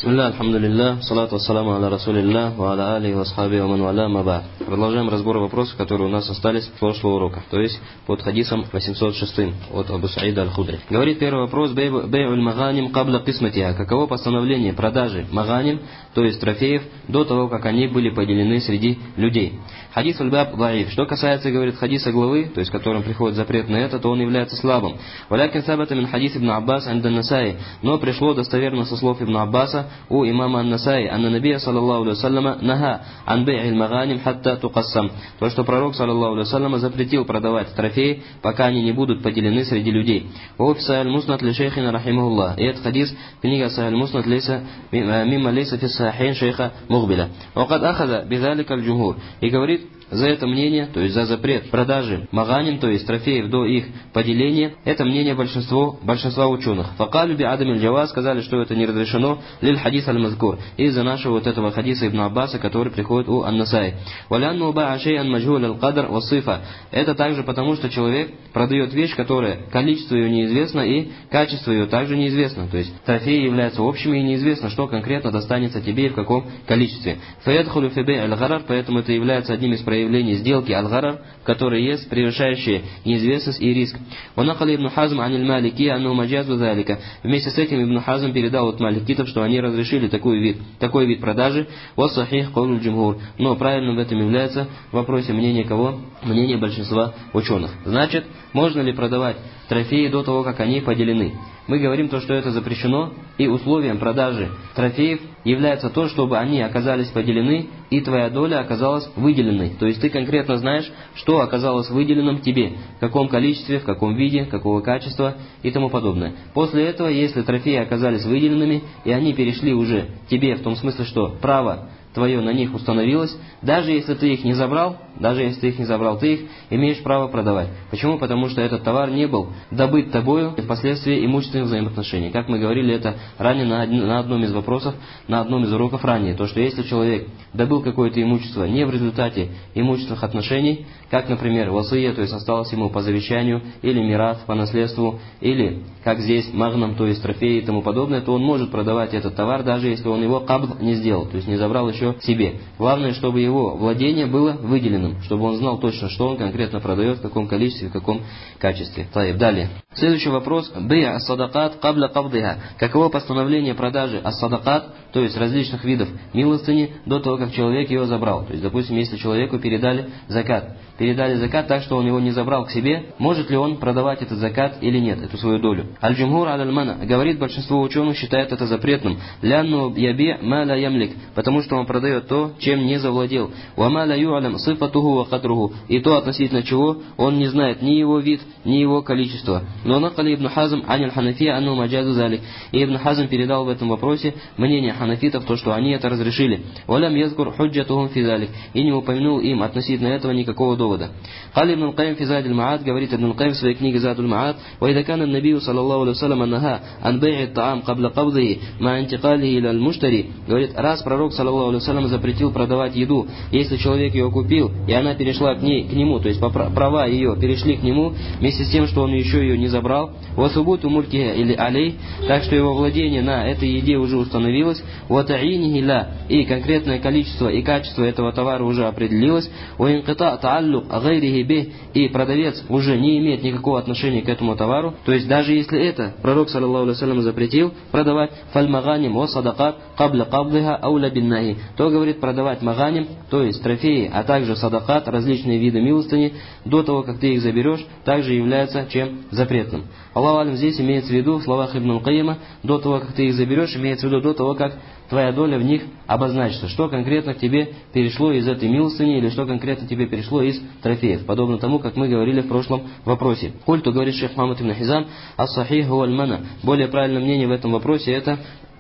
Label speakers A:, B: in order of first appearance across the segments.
A: Бисмилля, альхамдулилля, салату вассаламу аля расулилля, ва аля алихи ва асхаби ва ман валя ма ба'д. Продолжаем разбор вопросов, которые у нас остались с прошлого урока, то есть под хадисом 806 от Абу Саида аль-Худри. Говорит первый вопрос: бей'уль маганим кабла кисматиха. Каково постановление продажи маганим, то есть трофеев, до того, как они были поделены среди людей? Хадис аль-баб даиф. Что касается, говорит, хадиса главы, то есть которым приходит запрет на это, то он является слабым. Валякин сабата мин хадис ибн Аббас анда насаи. Но пришло достоверно со слов ибн Аббаса у имама ан-Насаи, анна набия саллаллаху алейхи вассаляма наха ан бей'иль маганим хатта туқассам. То, что пророк саллаллаху алейхи вассаляма запретил продавать трофеи, пока они не будут поделены среди людей. О фисаль муснат ли шейхина рахимахуллах. И этот хадис, книга Сахаль Муснат лейса мимма лейса фи сахихейн шейха Мухбиля. Вакад ахаза бидалика аль-джумхур. И говорит, за это мнение, то есть за запрет продажи маганим, то есть трофеев до их поделения, это мнение большинства ученых. Факалю би адам аль-джаваз, сказали, что это не разрешено, лиль хадис аль-мазкур, из-за нашего вот этого хадиса ибн Аббаса, который приходит у ан-Насаи. Валянну баа шей'ан маджхуль аль-кадр ва сифа. Это также потому, что человек продает вещь, которая количество ее неизвестно и качество ее также неизвестно. То есть трофеи являются общими и неизвестно, что конкретно достанется тебе и в каком количестве. Фаядхулю фи бей' аль-гарар, поэтому это является одним из проявлений сделки аль-гарар, в которой есть превышающая неизвестность и риск. Ванахали ибн Хазм аниль малики анну маджазу залика. Вместе с этим ибн Хазм передал от маликитов, что они разрешили такой вид продажи. Вассахих каулю джумхур. Но правильным в этом является в вопросе мнение кого? Мнение большинства ученых. Значит, можно ли продавать трофеи до того, как они поделены? Мы говорим то, что это запрещено, и условием продажи трофеев является то, чтобы они оказались поделены, и твоя доля оказалась выделенной. То есть ты конкретно знаешь, что оказалось выделенным тебе, в каком количестве, в каком виде, какого качества и тому подобное. После этого, если трофеи оказались выделенными, и они перешли уже тебе, в том смысле, что право твое на них установилось, даже если ты их не забрал, ты их имеешь право продавать. Почему? Потому что этот товар не был добыт тобою впоследствии имущественных взаимоотношений. Как мы говорили это ранее на одном из вопросов, на одном из уроков ранее. То, что если человек добыл какое-то имущество не в результате имущественных отношений, как, например, васия, то есть осталось ему по завещанию, или мират по наследству, или, как здесь, магнам, то есть трофеи и тому подобное, то он может продавать этот товар, даже если он его кабд не сделал, то есть не забрал еще себе. Главное, чтобы его владение было выделенным, чтобы он знал точно, что он конкретно продает, в каком количестве, в каком качестве. Далее. Следующий вопрос. Бей'а ас-садакат кабля кабдиха. Каково постановление продажи ас-садакат, то есть различных видов милостыни, до того, как человек ее забрал. То есть, допустим, если человеку передали закат так, что он его не забрал к себе, может ли он продавать этот закат или нет, эту свою долю? Аль-джумхур аль-мана. Говорит, большинство ученых считает это запретным. Лянну яби ма ла ямлик. Потому что он продает то, чем не завладел. Ва ма ла ю'алям сифатуху ва кадругу. И то, относительно чего он не знает ни его вид, ни его количество. Но накали ибн Хазм аниль ханафия анну маджазу залик. И ибн Хазм передал в этом вопросе мнение ханафитов, то, что они это разрешили. Валям язкур худжатухум фи залик. И не упомянул им относительно этого никакого довода. Кали ибн аль-Каим фи Задиль Ма'ад, говорит ибн аль-Каим в своей книге Задуль Ма'ад, ва ида кана набию саллаллаху алейхи вассалям наха ан бей'и таам кабла кабдихи ма интикалихи иля аль-муштари. Говорит, раз пророк саллаллаху алейхи вассалям запретил продавать еду, если человек ее купил, и она перешла к нему, то есть права ее перешли к нему, вместе с тем, что он еще ее не забрал, ва субуту мулькиха или алей, так что его владение на этой еде уже установилось, ва та'инихи ла, и конкретное количество и качество этого товара уже определилось, ва инкита та'аллук гайрихи бих, и продавец уже не имеет никакого отношения к этому товару, то есть даже если это пророк саллаллаху алейхи вассалям запретил продавать фаль-маганим ва садакат кабля кабдиха ауля биннахи, то, говорит, продавать маганим, то есть трофеи, а также садакат, различные виды милостыни, до того, как ты их заберешь, также является чем запретным. Аллаху алям, здесь имеется в виду в словах ибн аль-Каима, до того, как ты их заберешь, имеется в виду до того, как твоя доля в них обозначится, что конкретно к тебе перешло из этой милостыни, или что конкретно тебе перешло из трофеев, подобно тому, как мы говорили в прошлом вопросе. Культу, говорит шейх Мухаммад ибн Хизам, ас-сахих хуа аль-мана. Более правильное мнение в этом вопросе это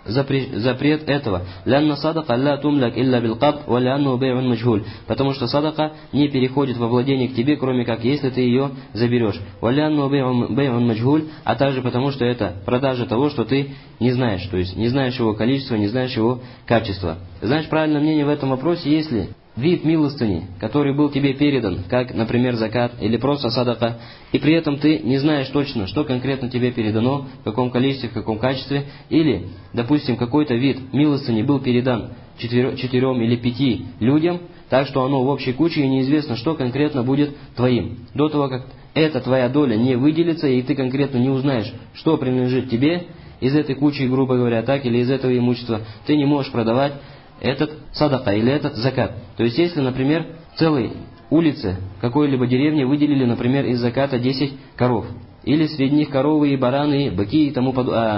A: запрет этого. Лянна садака ла тумляк илля билкабд ва лянну бей'ун маджхуль. Потому что садака не переходит во владение к тебе, кроме как если ты ее заберешь. Ва лянну бей'ун маджхуль, а также потому что это продажа того, что ты не знаешь. То есть не знаешь его количества, не знаешь его качества. Знаешь, правильное мнение в этом вопросе, если вид милостыни, который был тебе передан, как, например, закат или просто садака, и при этом ты не знаешь точно, что конкретно тебе передано, в каком количестве, в каком качестве, или, допустим, какой-то вид милостыни был передан 4 или 5 людям, так что оно в общей куче и неизвестно, что конкретно будет твоим. До того, как эта твоя доля не выделится, и ты конкретно не узнаешь, что принадлежит тебе из этой кучи, грубо говоря, так, или из этого имущества, ты не можешь продавать этот садака или этот закат. То есть, если, например, целой улице какой-либо деревни выделили, например, из заката 10 коров, или среди них коровы и бараны, и быки и тому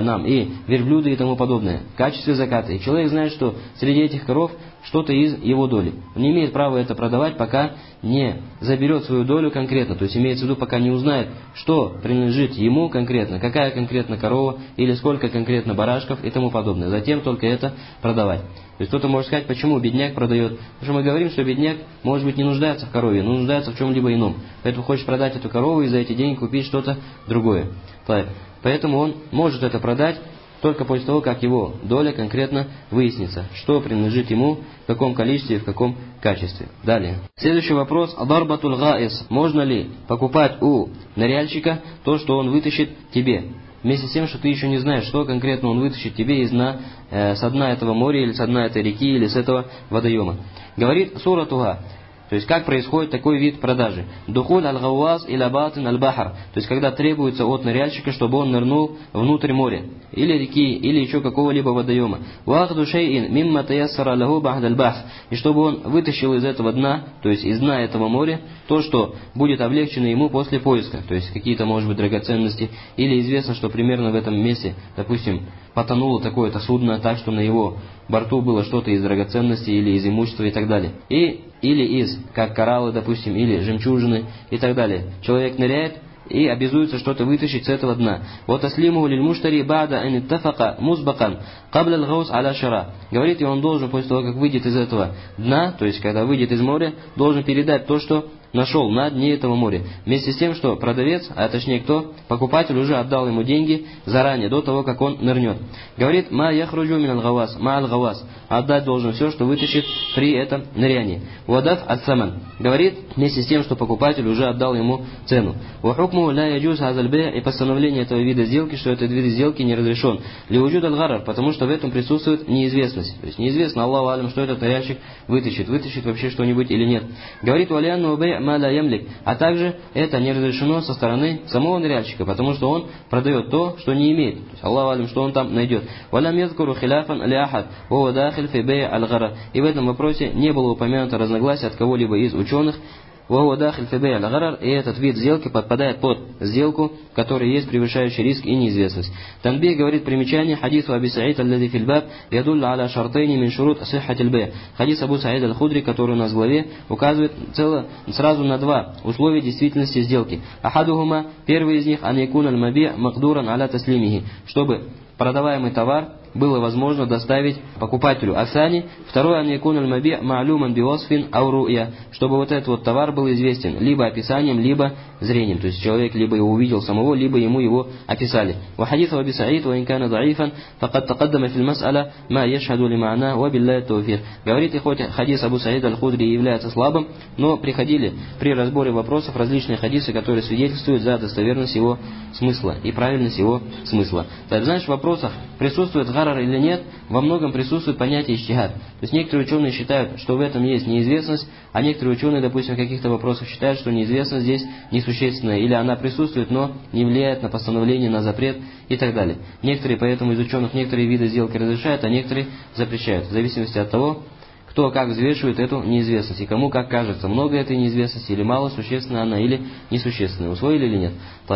A: и верблюды и тому подобное, в качестве заката. И человек знает, что среди этих коров что-то из его доли. Он не имеет права это продавать, пока не заберет свою долю конкретно. То есть имеется в виду, пока не узнает, что принадлежит ему конкретно, какая конкретно корова, или сколько конкретно барашков и тому подобное. Затем только это продавать. То есть кто-то может сказать, почему бедняк продает. Потому что мы говорим, что бедняк, может быть, не нуждается в корове, но нуждается в чем-либо ином. Поэтому хочет продать эту корову и за эти деньги купить что-то другое. Поэтому он может это продать только после того, как его доля конкретно выяснится, что принадлежит ему, в каком количестве и в каком качестве. Далее. Следующий вопрос. Дарбатуль гаис. Можно ли покупать у ныряльщика то, что он вытащит тебе? Вместе с тем, что ты еще не знаешь, что конкретно он вытащит тебе из со дна этого моря, или со дна этой реки, или с этого водоема. Говорит сура Туга. То есть, как происходит такой вид продажи? Духуль аль-гауаз иля батин аль-бахар. То есть, когда требуется от ныряльщика, чтобы он нырнул внутрь моря, или реки, или еще какого-либо водоема. Вахду шейин мимма таяссара лаху бахд аль-бах. И чтобы он вытащил из этого дна, то есть из дна этого моря, то, что будет облегчено ему после поиска. То есть, какие-то, может быть, драгоценности. Или известно, что примерно в этом месте, допустим, потонуло такое-то судно, так что на его борту было что-то из драгоценностей или из имущества и так далее. Или из, как кораллы, допустим, или жемчужины и так далее. Человек ныряет и обязуется что-то вытащить с этого дна. Вот аслиму лиль муштари бада ан иттафака музбакан кабля аль-гаус аля шара. Говорит, и он должен после того, как выйдет из этого дна, то есть когда выйдет из моря, должен передать то, что нашел на дне этого моря. Вместе с тем, что продавец, а точнее кто, покупатель уже отдал ему деньги заранее, до того, как он нырнет. Говорит, ма яхруджу мин аль-гавас, ма аль-гавас. Отдать должен все, что вытащит при этом нырянии. Вадаф ат-саман. Говорит, вместе с тем, что покупатель уже отдал ему цену. Вахукму ля яджуз хазаль бей, и постановление этого вида сделки, что этот вид сделки не разрешен. Лиуджуд аль-гарар, потому что в этом присутствует неизвестность. То есть неизвестно, Аллаху алям, что этот ныряльщик вытащит вообще что-нибудь или нет. Говорит, валианну бей маля ямлик, а также это не разрешено со стороны самого ныряльщика, потому что он продает то, что не имеет. То есть Аллаху алям, что он там найдет. Валям язкуру хиляфан ляхат, вова дахиль фи бей аль-гара. И в этом вопросе не было упомянуто разногласия от кого-либо из ученых. Вова дахиль фи бей аль-гарар, и этот вид сделки подпадает под сделку, в которой есть превышающий риск и неизвестность. Танбих говорит примечание хадису Аби Саид аллади фил баб ядулля аля шартайни мин шурут сиххатиль бей. Хадис Абу Саид аль-Худри, который у нас в главе, указывает сразу на два условия действительности сделки. Ахадухума, первый из них, ан якун аль-маби магдуран аля таслимихи, чтобы продаваемый товар было возможно доставить покупателю. Асани, второй, ан якун аль-маби ма'луман биосфин ау ру'я, чтобы вот этот вот товар был известен либо описанием, либо зрением. То есть человек либо его увидел самого, либо ему его описали. Ва хадису Аби Саид ва ин кана даифан факад тақаддама фил мас'аля ма яшхаду ли ма'на ва биллахи тауфиқ. Говорит, и хоть хадис Абу Саид аль-Худри является слабым, но приходили при разборе вопросов различные хадисы, которые свидетельствуют за достоверность его смысла и правильность его смысла. Так, знаешь, в вопросах присутствует гарар или нет, во многом присутствует понятие иджтихад. То есть некоторые ученые считают, что в этом есть неизвестность, а некоторые ученые, допустим, в каких-то вопросах считают, что неизвестность здесь несущественная, или она присутствует, но не влияет на постановление, на запрет и так далее. Некоторые, поэтому из ученых, некоторые виды сделки разрешают, а некоторые запрещают, в зависимости от того, кто как взвешивает эту неизвестность, и кому как кажется, много этой неизвестности или мало, существенна она или несущественна, усвоили или нет.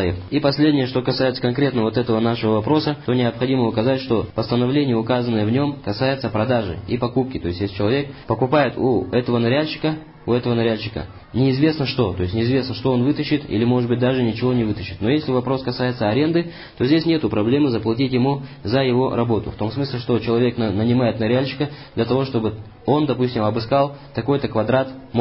A: И последнее, что касается конкретно вот этого нашего вопроса, то необходимо указать, что постановление, указанное в нем, касается продажи и покупки. То есть, если человек покупает у этого ныряльщика неизвестно что, то есть неизвестно, что он вытащит, или может быть даже ничего не вытащит. Но если вопрос касается аренды, то здесь нету проблемы заплатить ему за его работу. В том смысле, что человек нанимает ныряльщика для того, чтобы он, допустим, обыскал такой-то квадрат моря.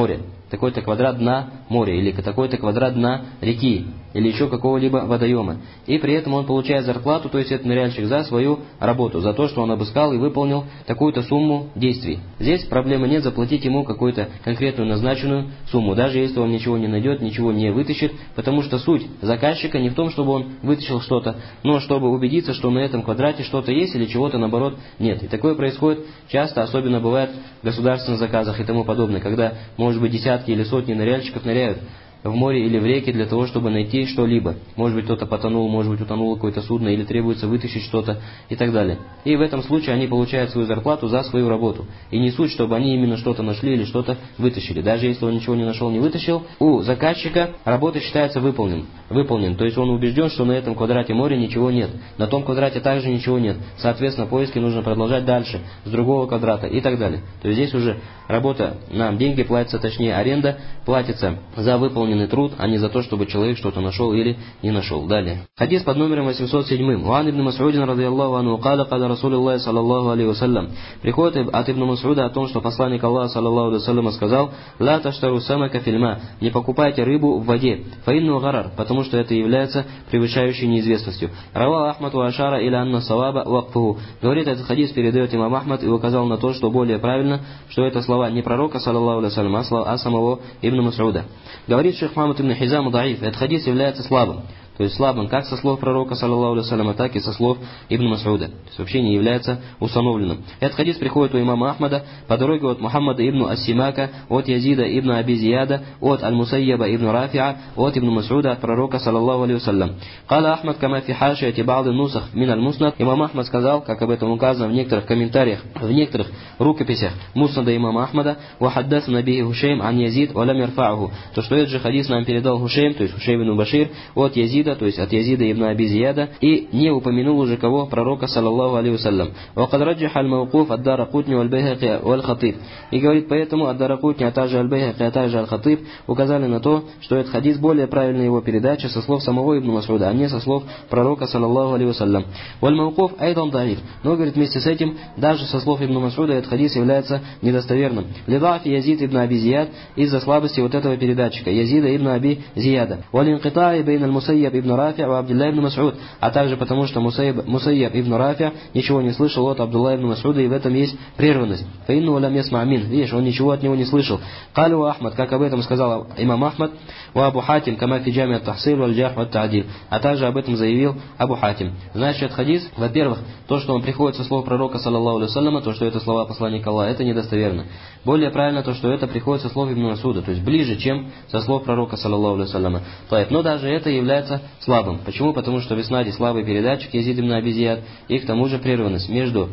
A: такой-то квадрат дна моря, или такой-то квадрат дна реки, или еще какого-либо водоема. И при этом он получает зарплату, то есть этот ныряльщик, за свою работу, за то, что он обыскал и выполнил такую-то сумму действий. Здесь проблемы нет заплатить ему какую-то конкретную назначенную сумму, даже если он ничего не найдет, ничего не вытащит, потому что суть заказчика не в том, чтобы он вытащил что-то, но чтобы убедиться, что на этом квадрате что-то есть или чего-то наоборот нет. И такое происходит часто, особенно бывает в государственных заказах и тому подобное, когда, может быть, десятки или сотни ныряльщиков ныряют в море или в реке для того, чтобы найти что-либо. Может быть, кто-то потонул, может быть, утонуло какое-то судно, или требуется вытащить что-то и так далее. И в этом случае они получают свою зарплату за свою работу. И не суть, чтобы они именно что-то нашли или что-то вытащили. Даже если он ничего не нашел, не вытащил, у заказчика работа считается выполнен. То есть он убежден, что на этом квадрате моря ничего нет. На том квадрате также ничего нет. Соответственно, поиски нужно продолжать дальше, с другого квадрата и так далее. То есть здесь уже работа, нам деньги платятся, точнее аренда платится за выполненный труд, а не за то, чтобы человек что-то нашел или не нашел. Далее. Хадис под номером 807. Уан ибн Мас'удин радийаллаху анху каля каля Расулуллахи саллаллаху алейхи вассалям. Приходит от ибн Мас'уда о том, что посланник Аллаха саллаллаху алейхи вассалям сказал: «Ла таштару самака фильма». Не покупайте рыбу в воде. Фаинну гарар, потому что это является превышающей неизвестностью. Рава Ахмад ва ашара иля анна саваба вакфуху. Говорит, этот хадис передает имам Ахмад и указал на то, что более правильно, что это слова не пророка саллаллаху алейхи вассалям, а самого ибн Мас'уда. Говорит шейх Мухаммад ибн Хизам даиф, этот хадис является слабым. То есть слабым как со слов пророка, саллаллаху алейхи вассаляма, так и со слов Ибн Мас'уда. То есть вообще не является установленным. Этот хадис приходит у имама Ахмада по дороге от Мухаммада ибн Ас-Симака, от Язида ибн Аби Зияда, от Аль-Мусайяба ибн Рафиа, от Ибн Мас'уда, от пророка, саллаллаху алейхи вассалям. Каля Ахмад кама фи хашияти ба'ды нусах мин аль-муснад. Имам Ахмад сказал, как об этом указано в некоторых комментариях, в некоторых рукописях Муснада имама Ахмада: «Ва хаддасна бихи Хушейм ан Язид, ва лам ярфа'уху». То, что этот же хадис нам передал Хушейм, то есть Хушейм ибн Башир, от Язида, то есть от Язида ибн Аби Зияда, и не упомянул уже кого? Пророка, саллаллаху алейхи вассалям. «Вакад раджиха аль-мавкуф ад-Даракутни валь-Байхаки валь-Хатиб». И говорит, поэтому ад-Даракутни, а также аль-Байхаки, а также аль-Хатиб указали на то, что этот хадис более правильная его передача со слов самого Ибн Мас'уда, а не со слов пророка, саллаллаху алейхи вассалям. «Валь-Мавкуф айдан даиф». Но, говорит, вместе с этим, даже со слов Ибн Мас'уда этот хадис является недостоверным. «Лидафи Язид ибн Аби Зияд», из-за слабости вот этого передатчика, Язида ибн Аби Зияда. «Валь-Инкитаи бейн аль-Мусайяб ибн Рафи ва Абдулла ибн Мас'уд», а также потому, что Мусайяб ибн Рафи ничего не слышал от Абдулла ибн Мас'уда, и в этом есть прерванность. «Фаинну лам ясма мин». Видишь, он ничего от него не слышал. «Калю Ахмад», как об этом сказал имам Ахмад, «Ва Абу Хатим, кама фи джами ат-Тахсил валь-Джарх ват-Та'диль», а также об этом заявил Абу Хатим. Значит, этот хадис, во-первых, то, что он приходит со слов пророка, саллаллаху алейхи вассаляма, то, что это слова посланника Аллаха, это недостоверно. Более правильно то, что это приходит со слов Ибн Мас'уда, то есть ближе, чем со слов пророка, саллаллаху алейхи вассаляма. Но даже это является слабым. Почему? Потому что в иснаде слабый передатчик Язид ибн Аби Зияд, и к тому же прерванность между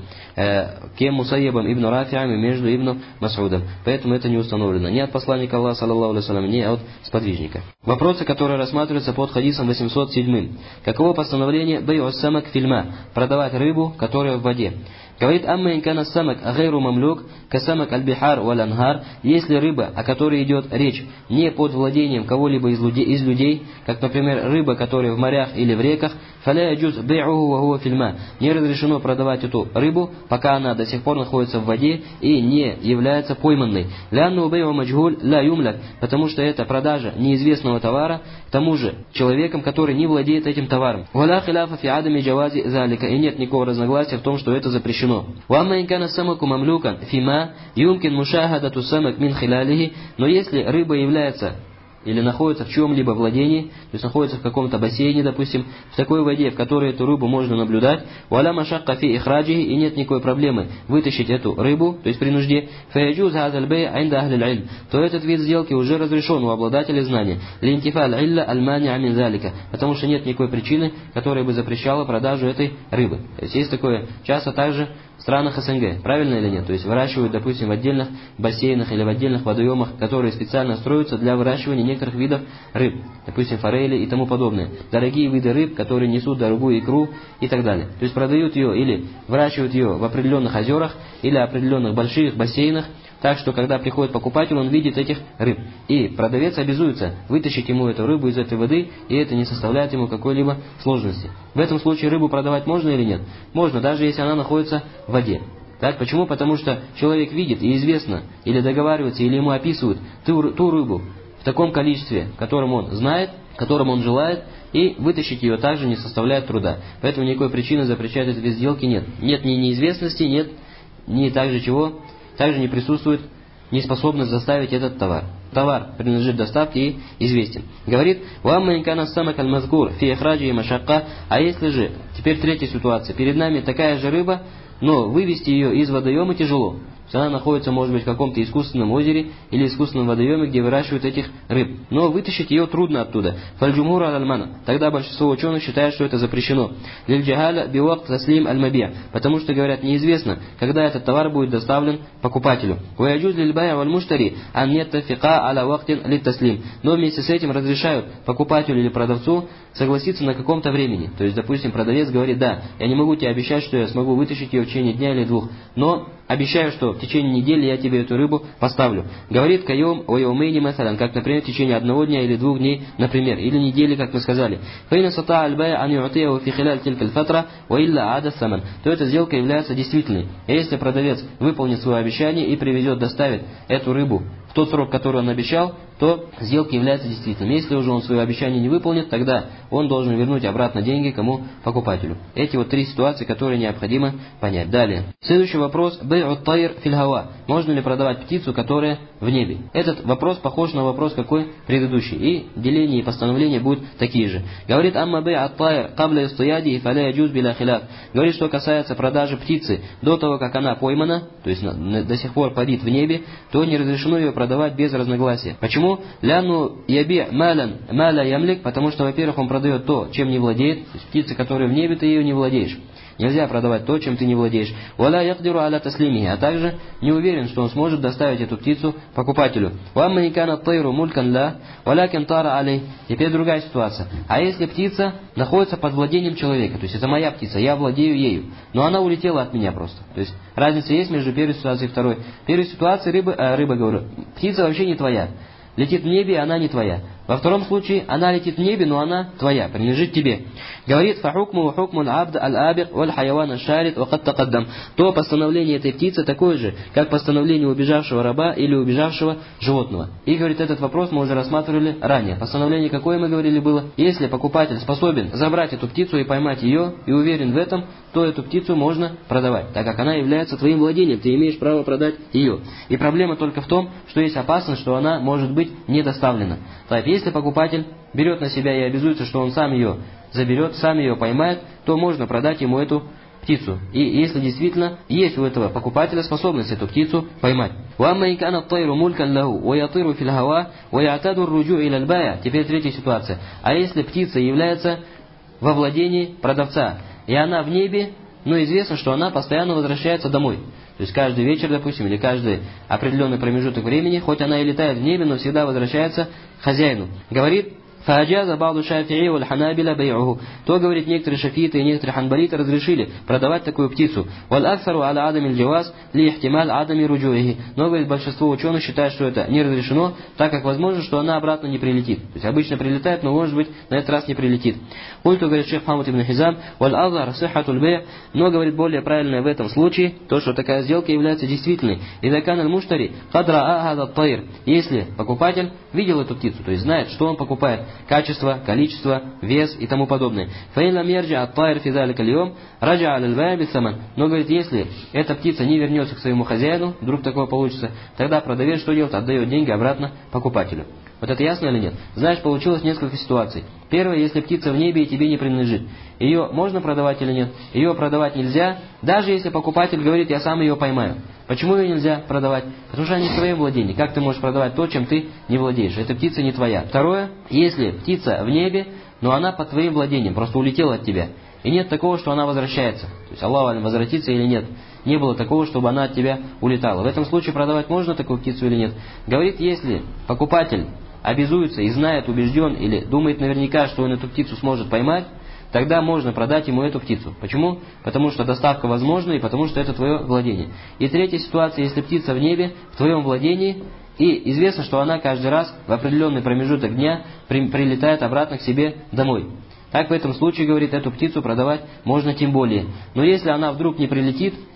A: кем Мусайябом ибн Рафи'ом и между Ибн Мас'удом. Поэтому это не установлено ни от посланника Аллаха, саллаллаху алейхи вассалям, ни от сподвижника. Вопросы, которые рассматриваются под хадисом 807. Каково постановление бей'у самак фильма? Продавать рыбу, которая в воде. Говорит, амма инкана самак гайру мамлюк, касамак аль-бихар валь-анхар, если рыба, о которой идет речь, не под владением кого-либо из людей, как, например, рыба, которая в морях или в реках, фаля яджуз бей'уху ва хуа фильма, не разрешено продавать эту рыбу, пока она до сих пор находится в воде и не является пойманной. Лянну бей'у маджгуль ла юмляк, потому что это продажа неизвестного товара, к тому же человеком, который не владеет этим товаром. Валя хиляфа фи адами джавази залика, и нет никакого разногласия в том, что это запрещено. «Вамма инкана самаку мамлюкан фима юмкин мушахадату самак мин хилалихи». Но если рыба является или находится в чьем-либо владении, то есть находится в каком-то бассейне, допустим, в такой воде, в которой эту рыбу можно наблюдать, «Валя машакка фи ихраджихи», и нет никакой проблемы вытащить эту рыбу, то есть при нужде, «Фаяджуз хазаль бей айнда ахлиль ильм», то этот вид сделки уже разрешен у обладателя знания, «Линтифаль илля аль-мани амин залика», потому что нет никакой причины, которая бы запрещала продажу этой рыбы. То есть такое часто также в странах СНГ, правильно или нет? То есть выращивают, допустим, в отдельных бассейнах или в отдельных водоемах, которые специально строятся для выращивания некоторых видов рыб, допустим, форели и тому подобное. Дорогие виды рыб, которые несут дорогую икру и так далее. То есть продают ее или выращивают ее в определенных озерах или определенных больших бассейнах, так что, когда приходит покупатель, он видит этих рыб. И продавец обязуется вытащить ему эту рыбу из этой воды, и это не составляет ему какой-либо сложности. В этом случае рыбу продавать можно или нет? Можно, даже если она находится в воде. Так, почему? Потому что человек видит и известно, или договаривается, или ему описывают ту рыбу в таком количестве, которым он знает, которым он желает, и вытащить ее также не составляет труда. Поэтому никакой причины запрещать этот вид сделки нет. Нет ни неизвестности, нет ни также чего, также не присутствует неспособность заставить этот товар. Товар принадлежит доставке и известен. Говорит, «Вамма инкана самак аль-мазгур фи ихраджи и машакка». А если же, теперь третья ситуация, перед нами такая же рыба, но вывести ее из водоема тяжело. Она находится, может быть, в каком-то искусственном озере или искусственном водоеме, где выращивают этих рыб. Но вытащить ее трудно оттуда. Фальджумур аль-мана. Тогда большинство ученых считают, что это запрещено. Лиль-джахаля биуакт таслим аль-мабия. Потому что, говорят, неизвестно, когда этот товар будет доставлен покупателю. Ваяджуз лиль-бая валь-муштари ан яттафика аля вактин лит-таслим. Но вместе с этим разрешают покупателю или продавцу согласиться на каком-то времени. То есть, допустим, продавец говорит, да, я не могу тебе обещать, что я смогу вытащить ее в течение дня или двух, но обещаю, что в течение недели я тебе эту рыбу поставлю. Говорит кайом ойомейни масалян, как, например, в течение одного дня или 2 дней, например, или недели, как мы сказали. Фаина сата аль-бая ан ю'тияу фи хилаль тилькаль фатра ва илля ада саман. То эта сделка является действительной. И если продавец выполнит свое обещание и привезет, доставит эту рыбу в тот срок, который он обещал, то сделка является действительной. Если уже он свое обещание не выполнит, тогда он должен вернуть обратно деньги кому? Покупателю. Эти вот 3 ситуации, которые необходимо понять. Далее. Следующий вопрос. Бей'ут тайр филь хава. Можно ли продавать птицу, которая в небе? Этот вопрос похож на вопрос какой? Предыдущий. И деление и постановление будут такие же. Говорит, амма бей'ут тайр кабля истаяди фаля яджуз биля хиляф. Говорит, что касается продажи птицы до того, как она поймана, то есть до сих пор парит в небе, то не разрешено ее продавать без разногласия. Почему? Ляну яби маля ямлик, потому что, во-первых, он продает то, чем не владеет. То есть птица, которая в небе, ты ее не владеешь. Нельзя продавать то, чем ты не владеешь. Валя якдиру аля таслимихи, а также не уверен, что он сможет доставить эту птицу покупателю. Вамма никана тайру мулькан ла, валя кентара алей. Теперь другая ситуация. А если птица находится под владением человека, то есть это моя птица, я владею ею, но она улетела от меня просто. То есть разница есть между первой ситуацией и второй. В первой ситуации птица вообще не твоя. Летит в небе, она не твоя. Во втором случае, она летит в небе, но она твоя, принадлежит тебе. Говорит, фахукму хукмун абд аль-абик валь хайван аш-шарид вакад такаддам. То постановление этой птицы такое же, как постановление убежавшего раба или убежавшего животного. И, говорит, этот вопрос мы уже рассматривали ранее. Постановление какое мы говорили было? Если покупатель способен забрать эту птицу и поймать ее, и уверен в этом, то эту птицу можно продавать, так как она является твоим владением, ты имеешь право продать ее. И проблема только в том, что есть опасность, что она может быть не доставлена. Так, если покупатель берет на себя и обязуется, что он сам ее заберет, сам ее поймает, то можно продать ему эту птицу. И если действительно есть у этого покупателя способность эту птицу поймать. Теперь третья ситуация. А если птица является во владении продавца, и она в небе, но известно, что она постоянно возвращается домой. То есть каждый вечер, допустим, или каждый определенный промежуток времени, хоть она и летает в небе, но всегда возвращается к хозяину. Говорит, фаджаза ба'ду шафи'и валь ханабиля бей'уху. То, говорит, некоторые шафииты и некоторые ханбалиты разрешили продавать такую птицу. Валь аксару аля адами джаваз ли ихтималь адами руджуихи. Но, говорит, большинство ученых считают, что это не разрешено, так как возможно, что она обратно не прилетит. То есть обычно прилетает, но, может быть, на этот раз не прилетит. Культу, говорит шейх Мухаммад ибн Хизам, валь азар сихатуль бей'. Но, говорит, более правильное в этом случае, то, что такая сделка является действительной. Идакан аль-муштари кадра ахада тайр. Если покупатель видел эту птицу, то есть знает, что он покупает, качество, количество, вес и тому подобное. Но, говорит, если эта птица не вернется к своему хозяину, вдруг такое получится, тогда продавец что делает? Отдает деньги обратно покупателю. Вот это ясно или нет? Знаешь, получилось несколько ситуаций. Первое, если птица в небе и тебе не принадлежит. Ее можно продавать или нет? Ее продавать нельзя, даже если покупатель говорит, я сам ее поймаю. Почему ее нельзя продавать? Потому что она не в твоем владении. Как ты можешь продавать то, чем ты не владеешь? Эта птица не твоя. Второе, если птица в небе, но она под твоим владением, просто улетела от тебя. И нет такого, что она возвращается. То есть Аллах возвратится или нет. Не было такого, чтобы она от тебя улетала. В этом случае продавать можно такую птицу или нет? Говорит, если покупатель обязуется и знает, убежден или думает наверняка, что он эту птицу сможет поймать, тогда можно продать ему эту птицу. Почему? Потому что доставка возможна и потому что это твое владение. И третья ситуация, если птица в небе, в твоем владении, и известно, что она каждый раз в определенный промежуток дня прилетает обратно к себе домой. Так в этом случае, говорит, эту птицу продавать можно тем более. Но если она вдруг не прилетит,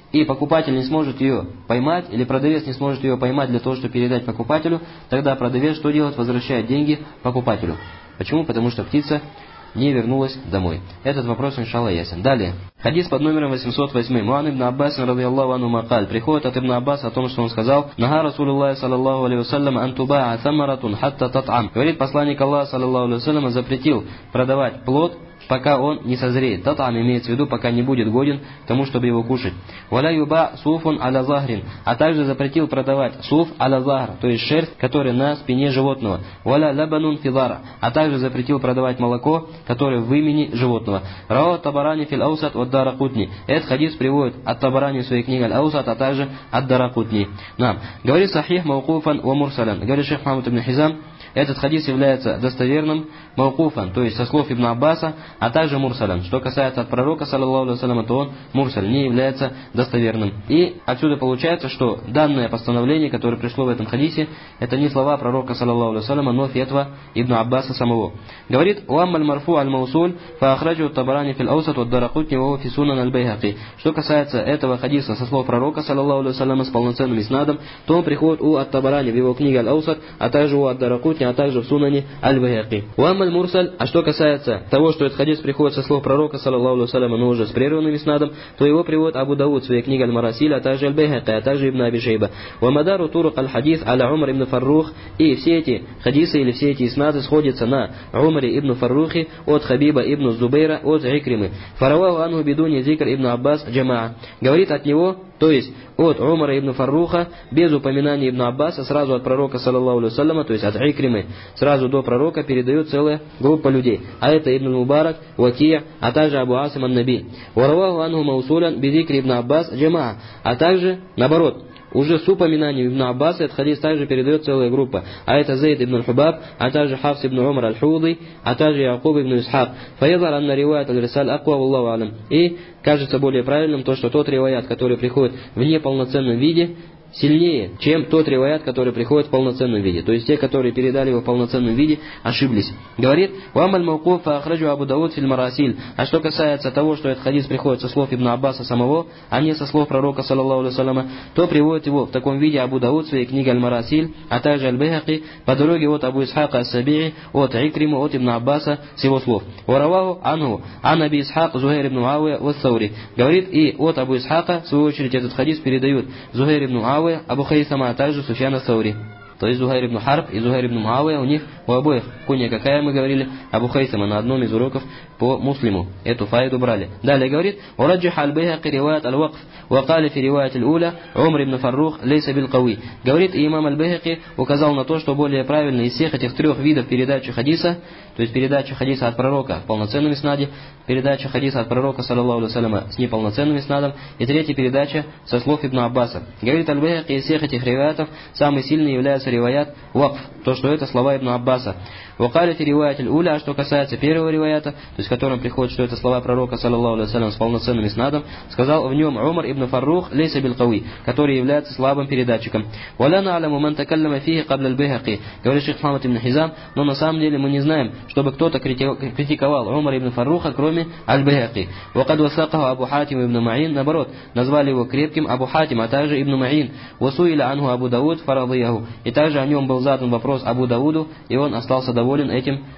A: и покупатель не сможет ее поймать, или продавец не сможет ее поймать для того, чтобы передать покупателю, тогда продавец что делает? Возвращает деньги покупателю. Почему? Потому что птица не вернулась домой. Этот вопрос, иншаллах, ясен. Далее. Хадис под номером 808. Муан ибн Аббас, радийаллаху анху, макаль. Приходит от ибн Аббаса о том, что он сказал: Нага Расулуллах, саллаллаху алейхи вассалям, антубаа самаратун хатта тат'ам. Говорит, посланник Аллаха, саллаллаху алейхи вассалям, запретил продавать плод, пока он не созреет. Тат'ам имеется в виду, пока не будет годен к тому, чтобы его кушать. Валя юба суфун аля захрин. А также запретил продавать суф аля захр, то есть шерсть, которая на спине животного. Валя лабанун фидара. А также запретил продавать молоко, которое в имени животного. Рау Табарани фил аусат от Даракутни. Этот хадис приводит от Табарани в своей книге Аль-Аусат, а также от Даракутни. Говорит сахих маукуфан ва мурсалян. Говорит шейх Мухаммад ибн Хизам, этот хадис является достоверным маукуфан, то есть со слов ибн Аббаса, а также мурсалян. Что касается от пророка, саллаллаху алейхи вассалям, то он мурсаль, не является достоверным. И отсюда получается, что данное постановление, которое пришло в этом хадисе, это не слова пророка, саллаллаху алейхи вассалям, но фетва ибн Аббаса самого. Говорит: «Уаммаль марфу аль-маусуль фаахраджу табарани фил аусат от Даракутни ва фи сунан аль-Байхаки». Что касается этого хадиса со слов пророка, саллаллаху алейхи вассалям, с полноценным иснадом, то он приходит у ат-Табарани в его книге Аль-Аусат, а также у ат-Даракутни, а также в сунане аль-Байхаки. «Уаммаль мурсаль», а что касается того, что этот хадис приходит со слов пророка, саллаллаху алейхи вассалям, но уже с прерванным иснадом, то его приводит Абу Дауд в своей книге Аль-Марасиль, а также Аль-Байхаки, а также Ибн Аби Шейба. «Вамадару турук аль-хадис аля Умар ибн Фаррух». И все эти хадисы или все эти иснады сходятся на Умаре ибн Фаррухи от Хабиба ибн Зубейра от Икримы. «Фараваху анху бидуни зикр ибн Аббас джамаа». Говорит от него, то есть от Умара ибн Фарруха, без упоминания ибн Аббаса, сразу от пророка, саллаллаху алейхи вассалям, то есть от Икримы, сразу до пророка передает целая группа людей. А это ибн Мубарак, Вакия, а также Абу Асим ан-Наби. «Вараваху анху маусулян бидикри ибн Аббас джамаа». А также, наоборот, уже с упоминанием ибн Аббаса этот хадис также передает целая группа. А это Зейд ибн Хубаб, а также Хафс ибн Умар аль-Худи, а также Якуб ибн Исхак. Фаядар анна риваят аль-Рисаль аква валлаху алям. И кажется более правильным то, что тот риваят, который приходит в неполноценном виде, сильнее, чем тот риваят, который приходит в полноценном виде. То есть те, которые передали его в полноценном виде, ошиблись. Говорит: «Вамаль маукуф фаахраджу Абу Дауд фил Марасиль». А что касается того, что этот хадис приходит со слов ибн Аббаса самого, а не со слов пророка, саллаллаху алейхи вассаляма, то приводит его в таком виде Абу Дауд в своей книге Аль-Марасиль, а также Аль-Байхаки по дороге от Абу Исхака ас-Сабии, от Икрима, от ибн Аббаса с его слов. «Вараваху анху ан Аби Исхак Зухайр ибн Муавия вас-Саури». Говорит, и от Абу Исхака, в свою очередь, этот хадис передают Зухайр ибн Муавия, Абу Хайсама, а также Суфьян ас-Саури. То есть Зухайр ибн Харб и Зухайр ибн Муавия, у них у обоих кунья какая, мы говорили, Абу Хайсама, на одном из уроков по Муслиму. Эту файду брали. Далее говорит: «Ураджиха аль-Байхаки риваят аль-Вакф, вакали фи риваят аль-Уля, Умар ибн Фаррух лейса бил кави». Говорит, и имам аль-Байхаки указал на то, что более правильно из всех этих трех видов передачи хадиса, то есть передача хадиса от пророка в полноценном иснаде, передача хадиса от пророка, саллаллаху алейхи вассаляма, с неполноценным иснадом, и третья передача со слов ибн Аббаса. Говорит аль-Байхаки, из всех этих риваятов самый сильный является риваят вакф, то, что это слова ибн Аббаса. «Вакали фи риваят аль-Уля», а что касается первого риваята, то есть в котором приходит, что это слова пророка, саллаллаху алейхи вассалям, с полноценным иснадом, сказал в нем Умар ибн Фаррух лейса бил кави, который является слабым передатчиком. «Валя на'аляму ман такаллама фихи кабля аль-Байхаки». Говорит шейх Мухаммад ибн Хизам, но на самом деле мы не знаем, чтобы кто-то критиковал Умар ибн Фарруха, кроме аль-Байхаки. «Вакад васакаху Абу Хатим ибн Ма'ин», наоборот, назвали его крепким Абу Хатим, а также ибн Ма'ин. «Васуиля анху Абу Дауд фарадияху». И также о нем был задан вопрос Абу Дауду, и он остался довольным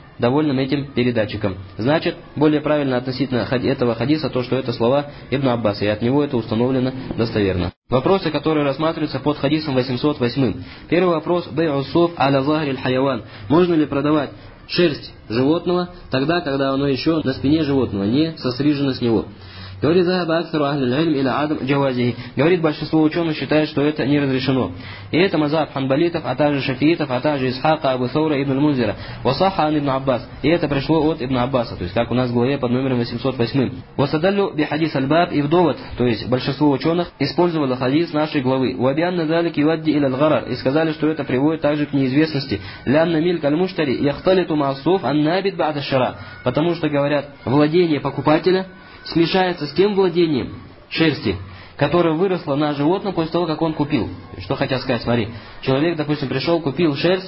A: этим передатчиком. Значит, более правильно относительно этого хадиса то, что это слова ибн Аббаса, и от него это установлено достоверно. Вопросы, которые рассматриваются под хадисом 808. Первый вопрос: «Бей'у суф аля захриль хайяван». Можно ли продавать шерсть животного тогда, когда оно еще на спине животного, не сострижено с него? Говорит, говорит, большинство ученых считает, что это не разрешено. И это мазаб ханбалитов, а также шафиитов, а также Исхака, Абу Саура, ибн Мунзира. Васаха ан ибн Аббас. И это пришло от ибн Аббаса, то есть как у нас в главе под номером 808. Васадаллю би хадис аль-Баб, и в довод, то есть большинство ученых использовало хадис нашей главы. Уабианна залик юадди иля аль-гарар. И сказали, что это приводит также к неизвестности. Лянна мильк аль-муштари яхталиту маасуф ан-набид ба'да шара. Потому что, говорят, владение покупателя смешается с тем владением шерсти, которое выросло на животном после того, как он купил. Что хотят сказать, смотри, человек, допустим, пришел, купил шерсть,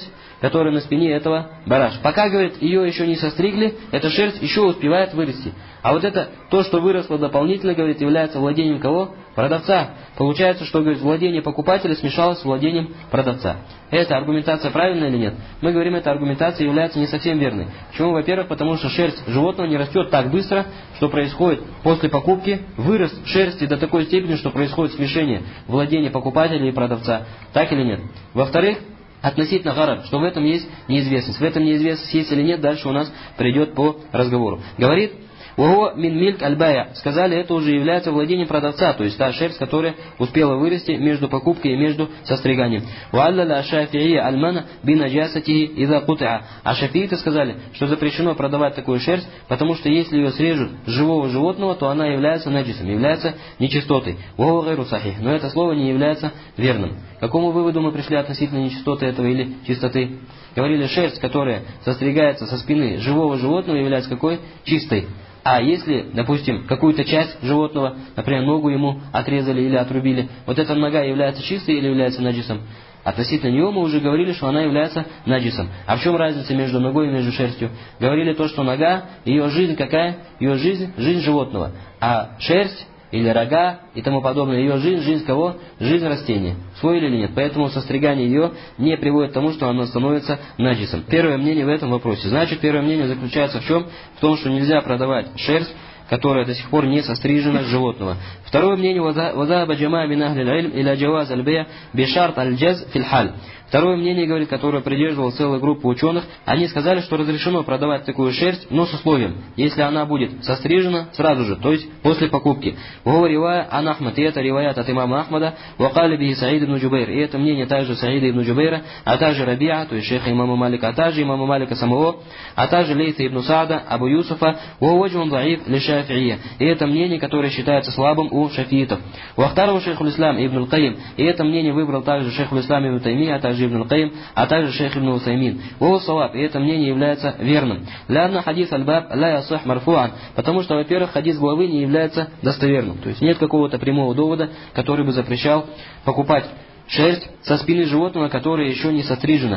A: которая на спине этого барашка. Пока, говорит, ее еще не состригли, эта шерсть еще успевает вырасти. А вот это, то, что выросло дополнительно, говорит, является владением кого? Продавца. Получается, что, говорит, владение покупателя смешалось с владением продавца. Эта аргументация правильная или нет? Мы говорим, эта аргументация является не совсем верной. Почему? Во-первых, потому что шерсть животного не растет так быстро, что происходит после покупки вырост шерсти до такой степени, что происходит смешение владения покупателя и продавца. Так или нет? Во-вторых, относительно гарар, что в этом есть неизвестность. В этом неизвестность есть или нет, дальше у нас придет по разговору. Говорит, «Ого мин мильк аль-бая». Сказали, это уже является владением продавца, то есть та шерсть, которая успела вырасти между покупкой и между состриганием. «Уаллала шафиия аль-мана бинаджасатихи иза кутиа». А шафииты сказали, что запрещено продавать такую шерсть, потому что если ее срежут с живого животного, то она является наджисом, является нечистотой. «Ого гайру сахих». Но это слово не является верным. К какому выводу мы пришли относительно нечистоты этого или чистоты? Говорили, шерсть, которая состригается со спины живого животного, является какой? Чистой. А если, допустим, какую-то часть животного, например, ногу ему отрезали или отрубили, вот эта нога является чистой или является наджисом? Относительно нее мы уже говорили, что она является наджисом. А в чем разница между ногой и между шерстью? Говорили то, что нога, ее жизнь какая? Ее жизнь животного. А шерсть или рога и тому подобное, ее жизнь кого? Жизнь растения. Усвоили или нет? Поэтому состригание ее не приводит к тому, что оно становится наджисом. Первое мнение в этом вопросе. Значит, первое мнение заключается в чем? В том, что нельзя продавать шерсть, которая до сих пор не сострижена с животного. Второе мнение, «Вазаба джама мин ахли аль-илм иля джаваз аль-бия бишарт аль-джаз фил халь». Второе мнение, говорит, которое придерживала целая группа ученых, они сказали, что разрешено продавать такую шерсть, но с условием, если она будет сострижена сразу же, то есть после покупки. «Вова ривая ан Ахмад», и это риваят от имама Ахмада, «Вакали бихи Саид ибн Джубейр», и это мнение также Саида ибн Джубейра, а также Рабиа, то есть шейха имама Малика, а также имама Малика самого, а также Лейса ибн Саада, Абу Юсуфа, «Воваджун даиф ли шафиия», и это мнение, которое считается слабым у шафиитов. «Вахтару шейху ислам ибн аль-Каим», и это мнение выбрал также шейху ислам ибн Таймия, а также ибн аль-Каим, а также шейх ибн Усаймин. «Вова саваб», и это мнение является верным. «Лянна хадис аль-баб ла ясах марфуан», потому что, во-первых, хадис главы не является достоверным, то есть нет какого-то прямого довода, который бы запрещал покупать шерсть со спины животного, которое еще не сострижено.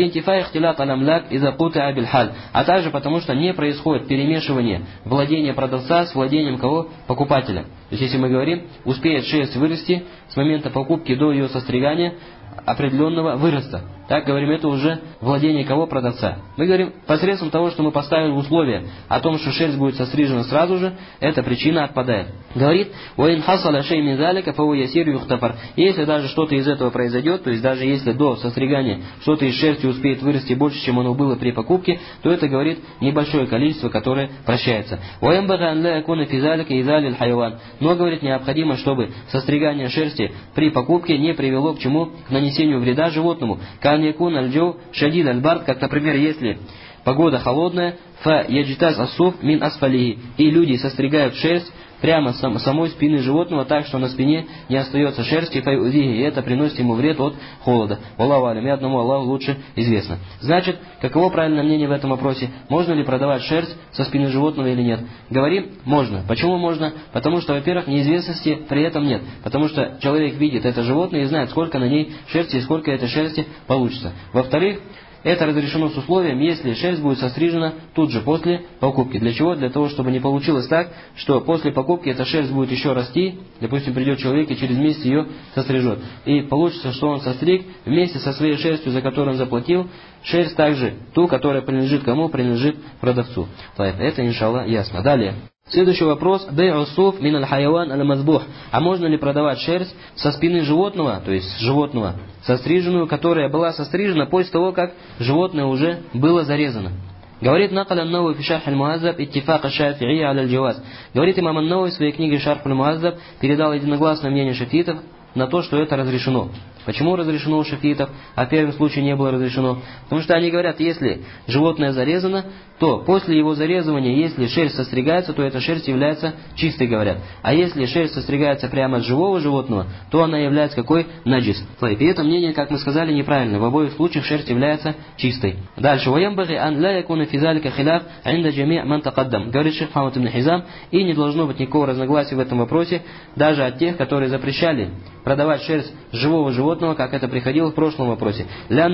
A: А также потому, что не происходит перемешивание владения продавца с владением кого? Покупателя. То есть, если мы говорим, успеет шерсть вырасти с момента покупки до ее состригания определенного выроста. Так говорим, это уже владение кого? Продавца. Мы говорим, посредством того, что мы поставили условие о том, что шерсть будет сострижена сразу же, эта причина отпадает. Говорит, если даже что-то из этого произойдет, то есть даже если до состригания что-то из шерсти успеет вырасти больше, чем оно было при покупке, то это, говорит, небольшое количество, которое прощается. Но, говорит, необходимо, чтобы состригание шерсти при покупке не привело к чему? К нанесению вреда животному. Как, например, если погода холодная, и люди состригают шерсть прямо с самой спины животного, так что на спине не остается шерсти, и это приносит ему вред от холода. Аллаху алям, и одному Аллаху лучше известно. Значит, каково правильное мнение в этом вопросе? Можно ли продавать шерсть со спины животного или нет? Говорим, можно. Почему можно? Потому что, во-первых, неизвестности при этом нет. Потому что человек видит это животное и знает, сколько на ней шерсти и сколько этой шерсти получится. Во-вторых, это разрешено с условием, если шерсть будет сострижена тут же после покупки. Для чего? Для того, чтобы не получилось так, что после покупки эта шерсть будет еще расти. Допустим, придет человек и через месяц ее сострижет. И получится, что он состриг вместе со своей шерстью, за которую он заплатил, шерсть также ту, которая принадлежит кому? Принадлежит продавцу. Это, иншаллах, ясно. Далее. Следующий вопрос. Бей'усуф мин аль-хайяван аль-мазбух. А можно ли продавать шерсть со спины животного, то есть животного, состриженную, которая была сострижена после того, как животное уже было зарезано? Говорит Накаль ан-Навави в Шарх аль-Муаззаб иттифак аш-Шафи'и аля аль-Джаваз. Говорит имам ан-Навави в своей книге Шарх аль-Муаззаб, передал единогласное мнение шафиитов на то, что это разрешено. Почему разрешено у шафиитов, а в первом случае не было разрешено? Потому что они говорят, если животное зарезано, то после его зарезывания, если шерсть состригается, то эта шерсть является чистой, говорят. А если шерсть состригается прямо от живого животного, то она является какой? Наджис. И это мнение, как мы сказали, неправильно. В обоих случаях шерсть является чистой. Дальше. Говорит шейх Мухаммад ибн Хизам, и не должно быть никакого разногласия в этом вопросе, даже от тех, которые запрещали продавать шерсть живого животного, как это приходило в прошлом вопросе.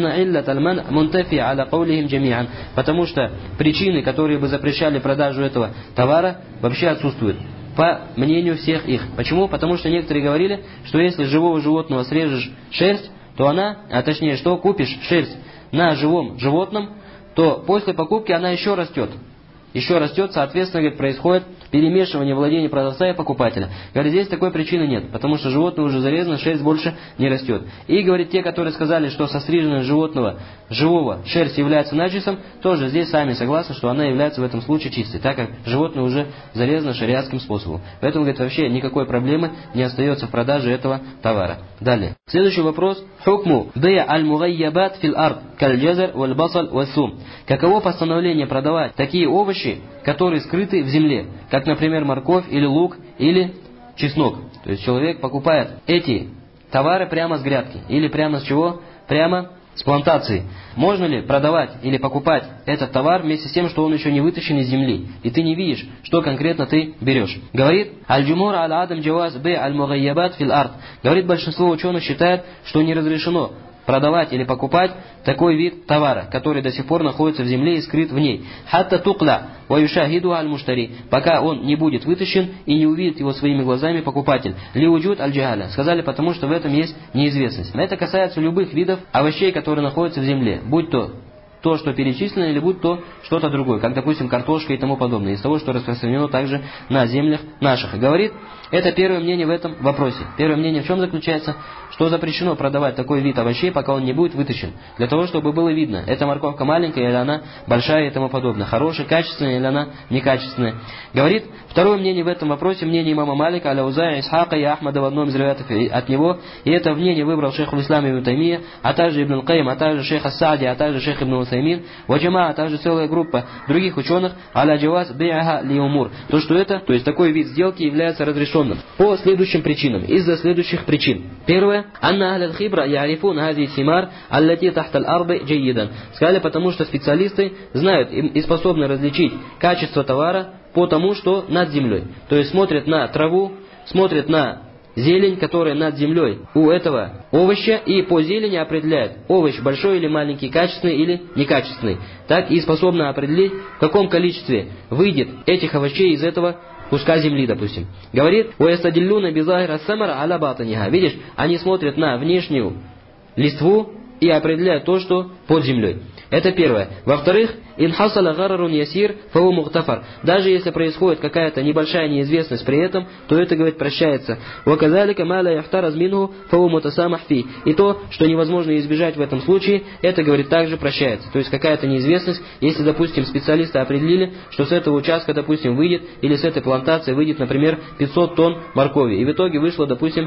A: Потому что причины, которые бы запрещали продажу этого товара, вообще отсутствуют. По мнению всех их. Почему? Потому что некоторые говорили, что если с живого животного срежешь шерсть, то она, точнее, что купишь шерсть на живом животном, то после покупки она еще растет. Еще растет, соответственно, говорит, происходит перемешивание владения продавца и покупателя. Говорит, здесь такой причины нет, потому что животное уже зарезано, шерсть больше не растет. И, говорит, те, которые сказали, что со стриженного животного, живого, шерсть является наджисом, тоже здесь сами согласны, что она является в этом случае чистой, так как животное уже зарезано шариатским способом. Поэтому, говорит, вообще никакой проблемы не остается в продаже этого товара. Далее. Следующий вопрос. Хукму бия аль-мугайябат фил ард, каль-джазар валь-басаль валь-сум. Каково постановление продавать такие овощи, которые скрыты в земле, как, например, морковь или лук или чеснок. То есть человек покупает эти товары прямо с грядки. Или прямо с чего? Прямо с плантации. Можно ли продавать или покупать этот товар вместе с тем, что он еще не вытащен из земли, и ты не видишь, что конкретно ты берешь? Говорит, аль-джумур аль-адам джаваз бей аль-мугайябат фил ард. Говорит, большинство ученых считает, что не разрешено продавать или покупать такой вид товара, который до сих пор находится в земле и скрыт в ней. Хатта тукла ва юшахиду аль-муштари, пока он не будет вытащен и не увидит его своими глазами покупатель. Лиуджуд аль-джаля. Сказали, потому что в этом есть неизвестность. Это касается любых видов овощей, которые находятся в земле, будь то, что перечислено, или будь то что-то другое, как, допустим, картошка и тому подобное, из того, что распространено также на землях наших. Говорит, это первое мнение в этом вопросе. Первое мнение в чем заключается? Что запрещено продавать такой вид овощей, пока он не будет вытащен. Для того, чтобы было видно, эта морковка маленькая или она большая и тому подобное. Хорошая, качественная или она некачественная. Говорит, второе мнение в этом вопросе, мнение имама Малика, Аляузая, Исхака и Ахмада в одном из риваятов от него. И это мнение выбрал шейх Ислам ибн Таймия, а также Ибн Каим, а также шейх Ас-Саади, а также шейх Ибн Усаймин, ваджама, а также целая группа других ученых, аля джаваз би'аха ли умур. То, что это, то есть такой вид сделки является разрешенным по следующим причинам, из-за следующих причин. Первое, анна ахля аль-хибра я'рифун хази симар аллати тахта аль-арды джайидан. Сказали, потому что специалисты знают и способны различить качество товара по тому, что над землей. То есть смотрят на траву, смотрят на зелень, которая над землей у этого овоща, и по зелени определяет, овощ большой или маленький, качественный или некачественный. Так и способна определить, в каком количестве выйдет этих овощей из этого куска земли, допустим. Говорит, «Уэстадиллюна бизахира самара аля батаниха». Видишь, они смотрят на внешнюю листву и определяют то, что под землей. Это первое. Во-вторых, инхасала гарарун ясир фау мухтафар. Даже если происходит какая-то небольшая неизвестность при этом, то это, говорит, прощается. Ваказалика ма ла яхтараз минху фау мутасамах фи. И то, что невозможно избежать в этом случае, это, говорит, также прощается. То есть какая-то неизвестность, если, допустим, специалисты определили, что с этого участка, допустим, выйдет, или с этой плантации выйдет, например, 500 тонн моркови. И в итоге вышло, допустим,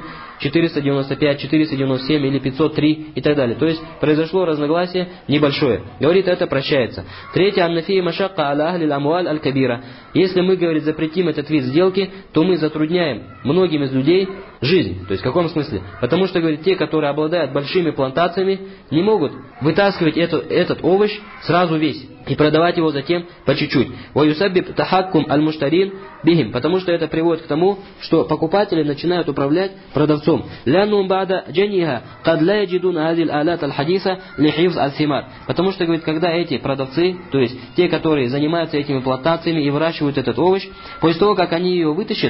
A: 495, 497 или 503 и так далее. То есть произошло разногласие небольшое. Говорит, это прощается. Третье, аннафия машакка аля ахли амуаль аль-кабира. Если мы, говорит, запретим этот вид сделки, то мы затрудняем многим из людей жизнь. То есть в каком смысле? Потому что, говорит, те, которые обладают большими плантациями, не могут вытаскивать этот овощ сразу весь и продавать его затем по чуть-чуть. Ваюсаббиб тахаккум аль-муштарин бихим. Потому что это приводит к тому, что покупатели начинают управлять продавцом. Лянум бада джаниха кад ла яджидун азил алат аль-хадиса ли хифз аль-симар. Потому что, говорит, когда эти продавцы, то есть те, которые занимаются этими плантациями и выращивают этот овощ, после того, как они ее вытащат,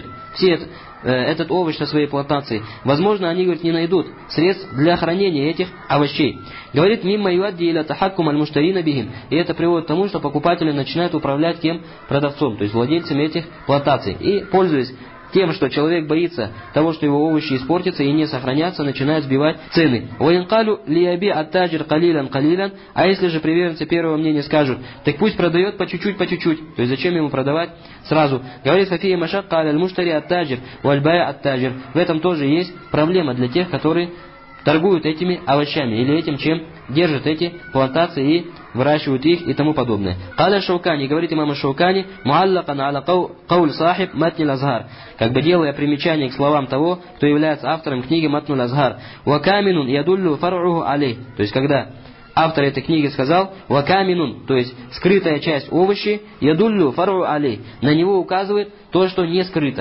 A: этот овощ со своей плантации, возможно, они, говорит, не найдут средств для хранения этих овощей. Говорит, мимма юадди иля тахаккум аль-муштарина бихим. И это приводит к тому, что покупатели начинают управлять кем? Продавцом, то есть владельцами этих плантаций. И, пользуясь тем, что человек боится того, что его овощи испортятся и не сохранятся, начинает сбивать цены. «Ваинкалю лияби аттаджир калилян калилян». А если же приверженцы первого мнения скажут, так пусть продает по чуть-чуть, по чуть-чуть. То есть зачем ему продавать сразу? Говорит, «Фафия машакка аль муштари аттаджир, вальбая аттаджир». В этом тоже есть проблема для тех, которые торгуют этими овощами или этим, чем держат эти плантации и выращивают их и тому подобное. Каля Шаукани, говорит имам Шаукани, муаллакан аля кауль сахиб матнил азгар, как бы делая примечание к словам того, кто является автором книги Матнуль Азгар. Вакаминун ядуллю фар'уху алей. То есть когда автор этой книги сказал вакаминун, то есть скрытая часть овощей, ядуллю фар'уху алей, на него указывает то, что не скрыто.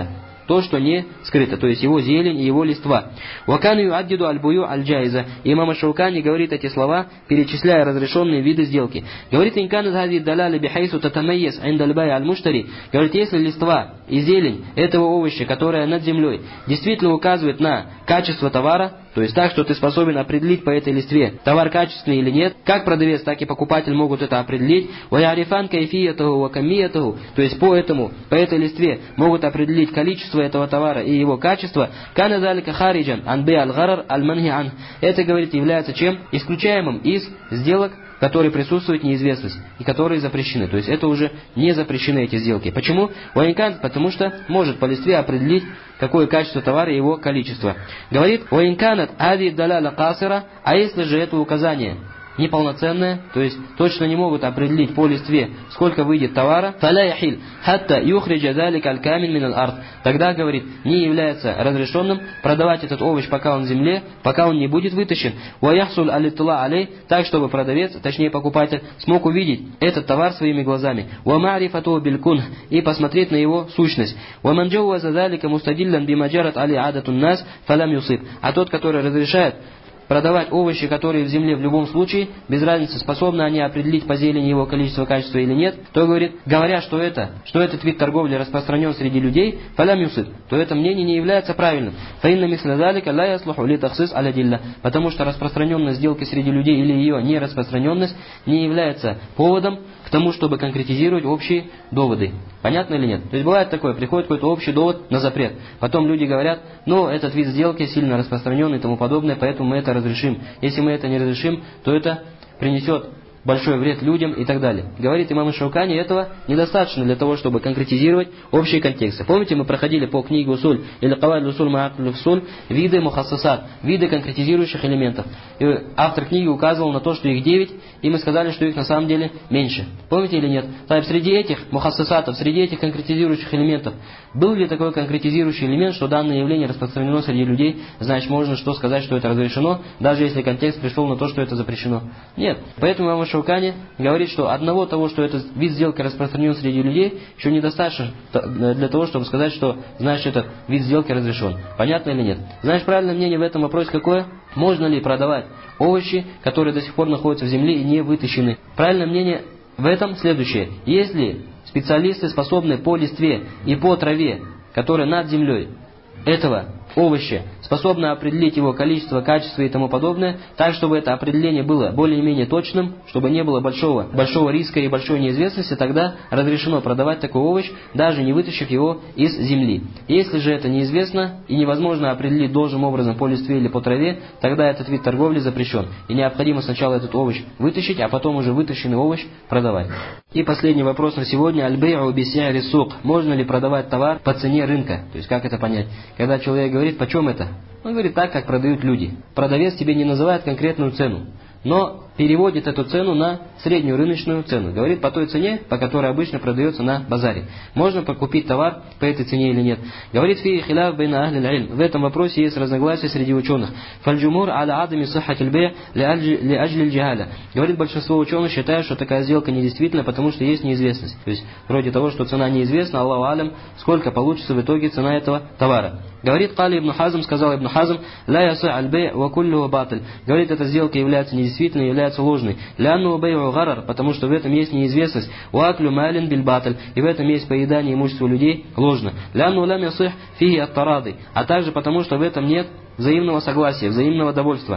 A: то, что не скрыто, то есть его зелень и его листва. Вакан юаддиду аль-бую аль-джайза. Имам Аш-Шаукани говорит эти слова, перечисляя разрешенные виды сделки. Говорит, инкан хади далали бихайсу татамайяс индаль-бай аль-муштари. Говорит, если листва и зелень этого овоща, которая над землей, действительно указывает на качество товара, то есть так, что ты способен определить по этой листве, товар качественный или нет, как продавец, так и покупатель могут это определить, ваярифан кайфиятаху ва камиятаху, то есть по этой листве могут определить количество этого товара и его качество, кана залика хариджан ан бей аль-гарар аль-манхи ан. Это, говорит, является чем? Исключаемым из сделок, в которой присутствует неизвестность и которые запрещены. То есть это уже не запрещены эти сделки. Почему? Потому что может по листве определить, какое качество товара и его количество. Говорит, «Ваинканат ади даляла касира», а если же это указание неполноценное, то есть точно не могут определить по листве, сколько выйдет товара, «фаля яхиль, хатта юхриджа далик аль-камин мин аль-ард». Тогда, говорит, не является разрешенным продавать этот овощ, пока он в земле, пока он не будет вытащен. «Ваяхсуль алитла алей», так, чтобы продавец, точнее покупатель, смог увидеть этот товар своими глазами. «Вамарифату билькун», и посмотреть на его сущность. «Ваманджауа задалика мустадиллян бимаджарат али адатун нас фалям юсып». А тот, который разрешает продавать овощи, которые в земле в любом случае, без разницы, способны они определить по зелени его количество, качество или нет, то говорит, говоря, что этот вид торговли распространен среди людей, фалям юсып, то это мнение не является правильным. Фаинна мисля залика ла яслуху ли тахсис алядилля, потому что распространенность сделки среди людей или ее нераспространенность не является поводом к тому, чтобы конкретизировать общие доводы. Понятно или нет? То есть бывает такое, приходит какой-то общий довод на запрет. Потом люди говорят, этот вид сделки сильно распространенный и тому подобное, поэтому мы это разрешим. Если мы это не разрешим, то это принесет большой вред людям и так далее. Говорит имам Аш-Шаукани, этого недостаточно для того, чтобы конкретизировать общие контексты. Помните, мы проходили по книге Усуль или Кавайд Усуль Ма'акль Усуль виды мухассасат, виды конкретизирующих элементов. И автор книги указывал на то, что их 9, и мы сказали, что их на самом деле меньше. Помните или нет? Среди этих мухассасатов, среди этих конкретизирующих элементов, был ли такой конкретизирующий элемент, что данное явление распространено среди людей, значит можно сказать, что это разрешено, даже если контекст пришел на то, что это запрещено? Нет. Поэтому имам Аш-Шаукани говорит, что одного того, что этот вид сделки распространен среди людей, еще недостаточно для того, чтобы сказать, что значит этот вид сделки разрешен. Понятно или нет? Знаешь, правильное мнение в этом вопросе какое? Можно ли продавать овощи, которые до сих пор находятся в земле и не вытащены? Правильное мнение в этом следующее. Если специалисты способны по листве и по траве, которая над землей, этого овоща, способны определить его количество, качество и тому подобное, так, чтобы это определение было более-менее точным, чтобы не было большого риска и большой неизвестности, тогда разрешено продавать такой овощ, даже не вытащив его из земли. Если же это неизвестно и невозможно определить должным образом по листве или по траве, тогда этот вид торговли запрещен. И необходимо сначала этот овощ вытащить, а потом уже вытащенный овощ продавать. И последний вопрос на сегодня. Аль-бей'у би-си'ри сук. Можно ли продавать товар по цене рынка? То есть как это понять? Когда человек говорит, почем это? Он говорит так, как продают люди. Продавец тебе не называет конкретную цену, но переводит эту цену на среднюю рыночную цену. Говорит по той цене, по которой обычно продается на базаре. Можно покупить товар по этой цене или нет. Говорит фи хиляф байна ахли аль-илм. В этом вопросе есть разногласия среди ученых. Фаль-джумур аля адами саххатиль бей' ли аджли аль-джагаля. Говорит, большинство ученых считают, что такая сделка недействительна, потому что есть неизвестность. То есть вроде того, что цена неизвестна, Аллаху алям, сколько получится в итоге цена этого товара. Говорит Кали ибн Хазм, сказал ибн Хазм, ла яса аль-бей' ва куллюху батиль. Говорит, эта сделка является недействительной, является ложной. Лянну бей'у гарар, потому что в этом есть неизвестность. Уаклю малин биль батиль, и в этом есть поедание имущества людей ложно. Лянну лам ясих фиги ат-тарады, а также потому, что в этом нет взаимного согласия, взаимного довольства.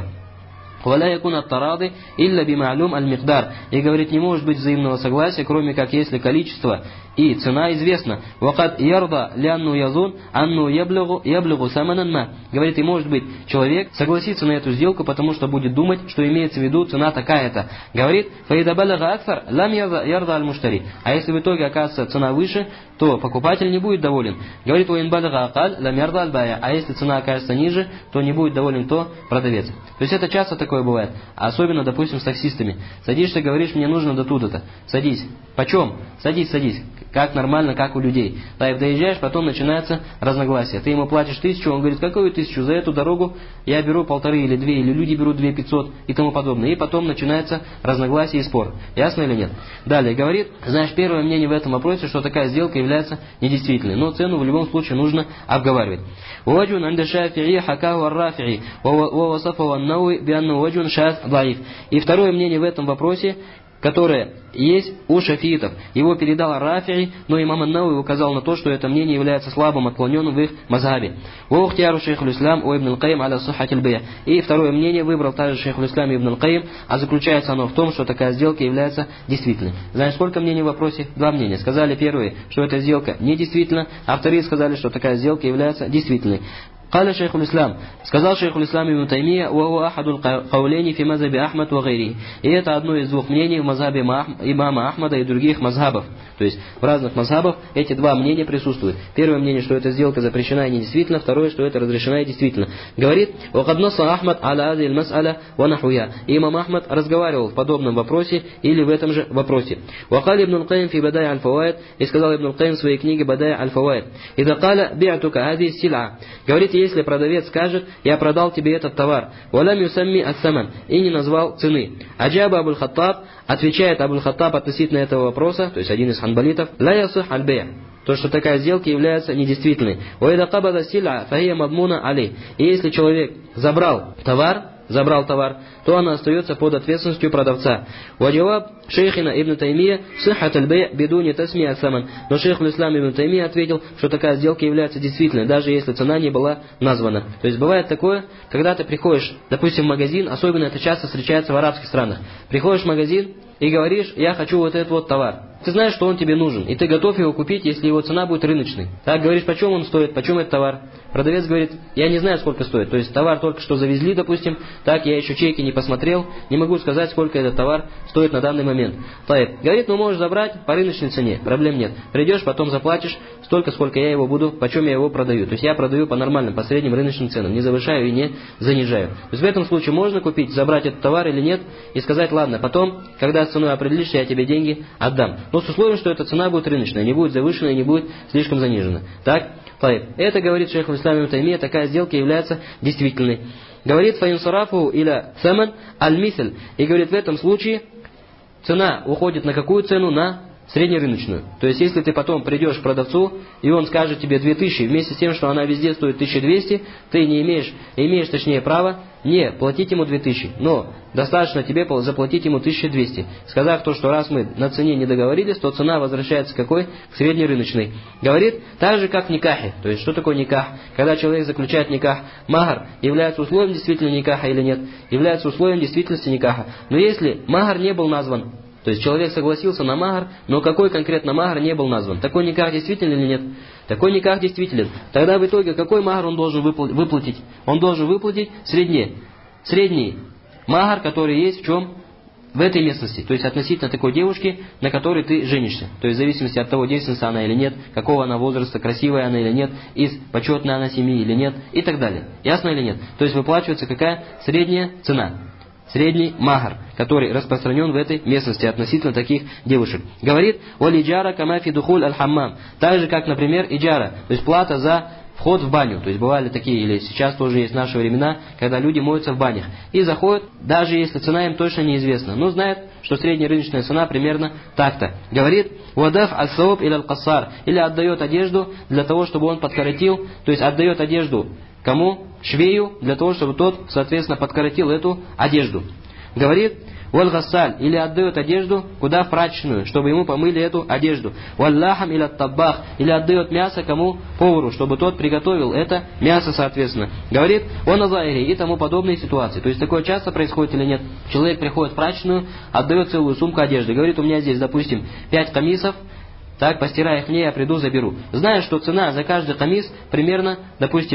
A: ولا يكون التراضي إلا بمعلوم المقدار. И говорит, не может быть взаимного согласия, кроме как если количество и цена известна. وقد يرضى لأنه يظن أنه يبلغ ثمنا ما. Говорит, и может быть человек согласится на эту сделку, потому что будет думать, что имеется в виду цена такая-то. Говорит, فإذا بلغ أكثر لم يرضى المشتري. А если в итоге окажется цена выше, то покупатель не будет доволен. Говорит, وإن بلغ أقل لم يرضى البائع. А если цена окажется ниже, то не будет доволен кто? Продавец. То есть это часто такое бывает. А особенно, допустим, с таксистами. Садишься, говоришь, мне нужно до туда-то. Садись. Почем? Садись. как нормально, как у людей. Доезжаешь, потом начинается разногласие. Ты ему платишь 1000, он говорит, какую 1000? За эту дорогу я беру 1500 или 2, или люди берут 2500 и тому подобное. И потом начинается разногласие и спор. Ясно или нет? Далее говорит, знаешь, первое мнение в этом вопросе, что такая сделка является недействительной. Но цену в любом случае нужно обговаривать. ووجه عند الشافعي حكاه الرافعي ووصفه النووي بأنه وجه شاذ ضعيف. И второе мнение в этом вопросе, которое есть у шафиитов. Его передал Рафи'i, но имам ан-Науи указал на то, что это мнение является слабым, отклоненным в их мазхабе. وَاخْتِيَارُ شيخ الإسلام وابن القيم على صحة البيع. И второе мнение выбрал также шейх الإسلام и ибн аль-Каим, а заключается оно в том, что такая сделка является действительной. Знаешь, сколько мнений в вопросе? Два мнения. Сказали первые, что эта сделка недействительна, а вторые сказали, что такая сделка является действительной. قال شيخ الإسلام, сказал шейх الإسلام ибн Таймия, وهو أحد القولين في مذهب أحمد وغيره. И это одно из двух мнений в мазхабе имама Ахмада и других мазхабов. То есть в разных мазхабах эти два мнения присутствуют. Первое мнение, что эта сделка запрещена и недействительна, второе, что это разрешена и действительно. Говорит, وقد نص أحمد على هذه المسألة ونحوها. И имам Ахмад разговаривал в подобном вопросе или в этом же вопросе. وقال ابن القيم في بدائع الفوائد, и сказал ибн аль-Каим в своей книге بدائع الفوائد, إذا قال بعتك هذه السلعة. Говорит, если продавец скажет, я продал тебе этот товар, وَلَمْ يُسَمِّ الثَّمَنْ, и не назвал цены. Аджаба Абуль-Хаттаб, отвечает Абуль-Хаттаб относительно этого вопроса, то есть один из ханбалитов, لا يصح البيع, то, что такая сделка является недействительной. وَإِذَا قَبَضَ السِّلْعَ فَهِيَ مَضْمُونَ عَلَيْهِ. И если человек забрал товар, то она остается под ответственностью продавца. Ваджаваб шейхина ибн Таймия сихат аль-бей' бидуни тасмия саман. Но шейх ислам ибн Таймия ответил, что такая сделка является действительной, даже если цена не была названа. То есть бывает такое, когда ты приходишь, допустим, в магазин, особенно это часто встречается в арабских странах. Приходишь в магазин и говоришь, я хочу вот этот вот товар. Ты знаешь, что он тебе нужен, и ты готов его купить, если его цена будет рыночной. Так, говоришь, почем он стоит, почем этот товар? Продавец говорит, я не знаю, сколько стоит. То есть товар только что завезли, допустим, так, я еще чеки не посмотрел, не могу сказать, сколько этот товар стоит на данный момент. Так, говорит, ну можешь забрать по рыночной цене, проблем нет. Придешь, потом заплатишь столько, сколько я его буду, почем я его продаю. То есть я продаю по нормальным, по средним рыночным ценам, не завышаю и не занижаю. То есть в этом случае можно купить, забрать этот товар или нет, и сказать, ладно, потом, когда с ценой определишься, я тебе деньги отдам. Но с условием, что эта цена будет рыночная, не будет завышена и не будет слишком занижена. Так, это, говорит шейх ислам ибн Таймия, такая сделка является действительной. Говорит, фаинсарафу иля саман аль-мисль. И говорит, в этом случае цена уходит на какую цену? На среднерыночную. То есть, если ты потом придешь к продавцу, и он скажет тебе 2000, вместе с тем, что она везде стоит 1200, ты не имеешь точнее право не платить ему 2000, но достаточно тебе заплатить ему 1200, сказав то, что раз мы на цене не договорились, то цена возвращается какой? К среднерыночной. Говорит, так же как в никахе. То есть, что такое никах? Когда человек заключает никах, махар является условием действительно никаха или нет? Является условием действительности никаха. Но если махар не был назван, то есть человек согласился на махар, но какой конкретно махар не был назван. Такой никах действителен или нет? Такой никах действителен. Тогда в итоге какой махар он должен выплатить? Он должен выплатить средний махар, который есть в чем? В этой местности. То есть относительно такой девушки, на которой ты женишься. То есть в зависимости от того, девственница она или нет, какого она возраста, красивая она или нет, из почетной она семьи или нет и так далее. Ясно или нет? То есть выплачивается какая? Средняя цена. Средний махар, который распространен в этой местности относительно таких девушек. Говорит, «Валиджара камафи духуль аль-хаммам». Так же, как, например, иджара, то есть плата за вход в баню. То есть бывали такие, или сейчас тоже есть в наши времена, когда люди моются в банях. И заходят, даже если цена им точно неизвестна. Но знают, что средняя рыночная цена примерно так-то. Говорит, «Вадаф аль-сауб или аль-кассар». Или отдает одежду для того, чтобы он подкоротил, то есть отдает одежду кому? Швею, для того, чтобы тот, соответственно, подкоротил эту одежду. Говорит, «Валь-гассаль», или отдает одежду куда? В прачечную, чтобы ему помыли эту одежду. «Валь-лахам» или «ат-таббах», или отдает мясо кому? Повару, чтобы тот приготовил это мясо, соответственно. Говорит, «Ваназаири» и тому подобные ситуации. То есть такое часто происходит или нет? Человек приходит в прачечную, отдает целую сумку одежды. Говорит, у меня здесь, допустим, 5 камисов, так, постирай их мне, я приду, заберу. Зная, что цена за каждый камис примерно, допустим,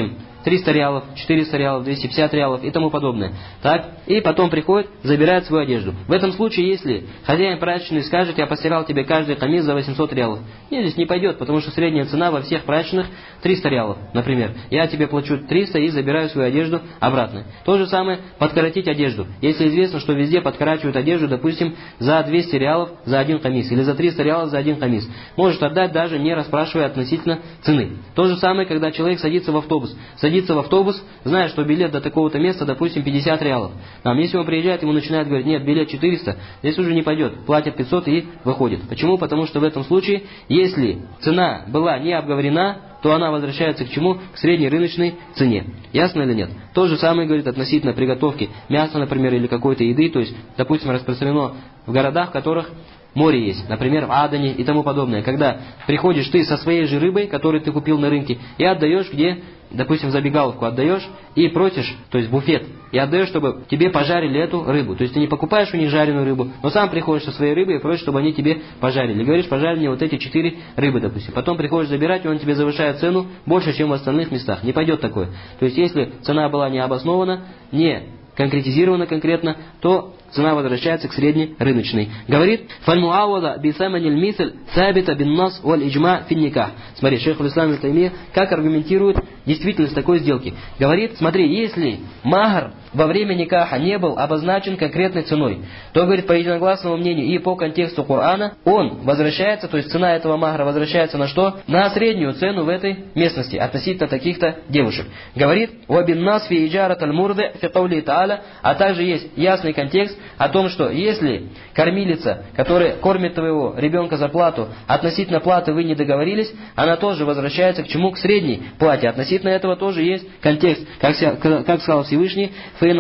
A: 300 реалов, 400 реалов, 250 реалов и тому подобное. Так? И потом приходит, забирает свою одежду. В этом случае, если хозяин прачечной скажет, я постирал тебе каждый камис за 800 реалов, нет, здесь не пойдет, потому что средняя цена во всех прачечных 300 реалов, например. Я тебе плачу 300 и забираю свою одежду обратно. То же самое подкоротить одежду. Если известно, что везде подкорачивают одежду, допустим, за 200 реалов за один камис или за 300 реалов за один камис, может отдать даже не расспрашивая относительно цены. То же самое, когда человек садится в автобус. Садится в автобус, зная, что билет до такого-то места, допустим, 50 реалов. Если он приезжает, ему начинает говорить, нет, билет 400, здесь уже не пойдет, платит 500 и выходит. Почему? Потому что в этом случае, если цена была не обговорена, то она возвращается к чему? К средней рыночной цене. Ясно или нет? То же самое говорит относительно приготовки мяса, например, или какой-то еды, то есть, допустим, распространено в городах, в которых море есть, например, в Адане и тому подобное. Когда приходишь ты со своей же рыбой, которую ты купил на рынке, и отдаешь где, допустим, в забегаловку отдаешь и просишь, то есть буфет, и отдаешь, чтобы тебе пожарили эту рыбу. То есть ты не покупаешь у них жареную рыбу, но сам приходишь со своей рыбой и просишь, чтобы они тебе пожарили. Говоришь, пожарили мне вот эти 4 рыбы, допустим. Потом приходишь забирать, и он тебе завышает цену больше, чем в остальных местах. Не пойдет такое. То есть если цена была не обоснована, не конкретизирована конкретно, то цена возвращается к средней рыночной. Говорит, фальмуавада бисаманиль мисль сабита бин нас валь иджма фин никах. Смотри, шейх аль-Ислам ибн Таймия как аргументирует действительность такой сделки. Говорит, смотри, если махр во время никаха не был обозначен конкретной ценой, то, говорит, по единогласному мнению и по контексту Корана, он возвращается, то есть цена этого махра возвращается на что? На среднюю цену в этой местности относительно таких-то девушек. Говорит, вабин нас фи иджарат аль-мурды фи каули та'аля, а также есть ясный контекст о том, что если кормилица, которая кормит твоего ребенка за плату, относительно платы вы не договорились, она тоже возвращается к чему? К средней плате. Относительно этого тоже есть контекст, как сказал Всевышний,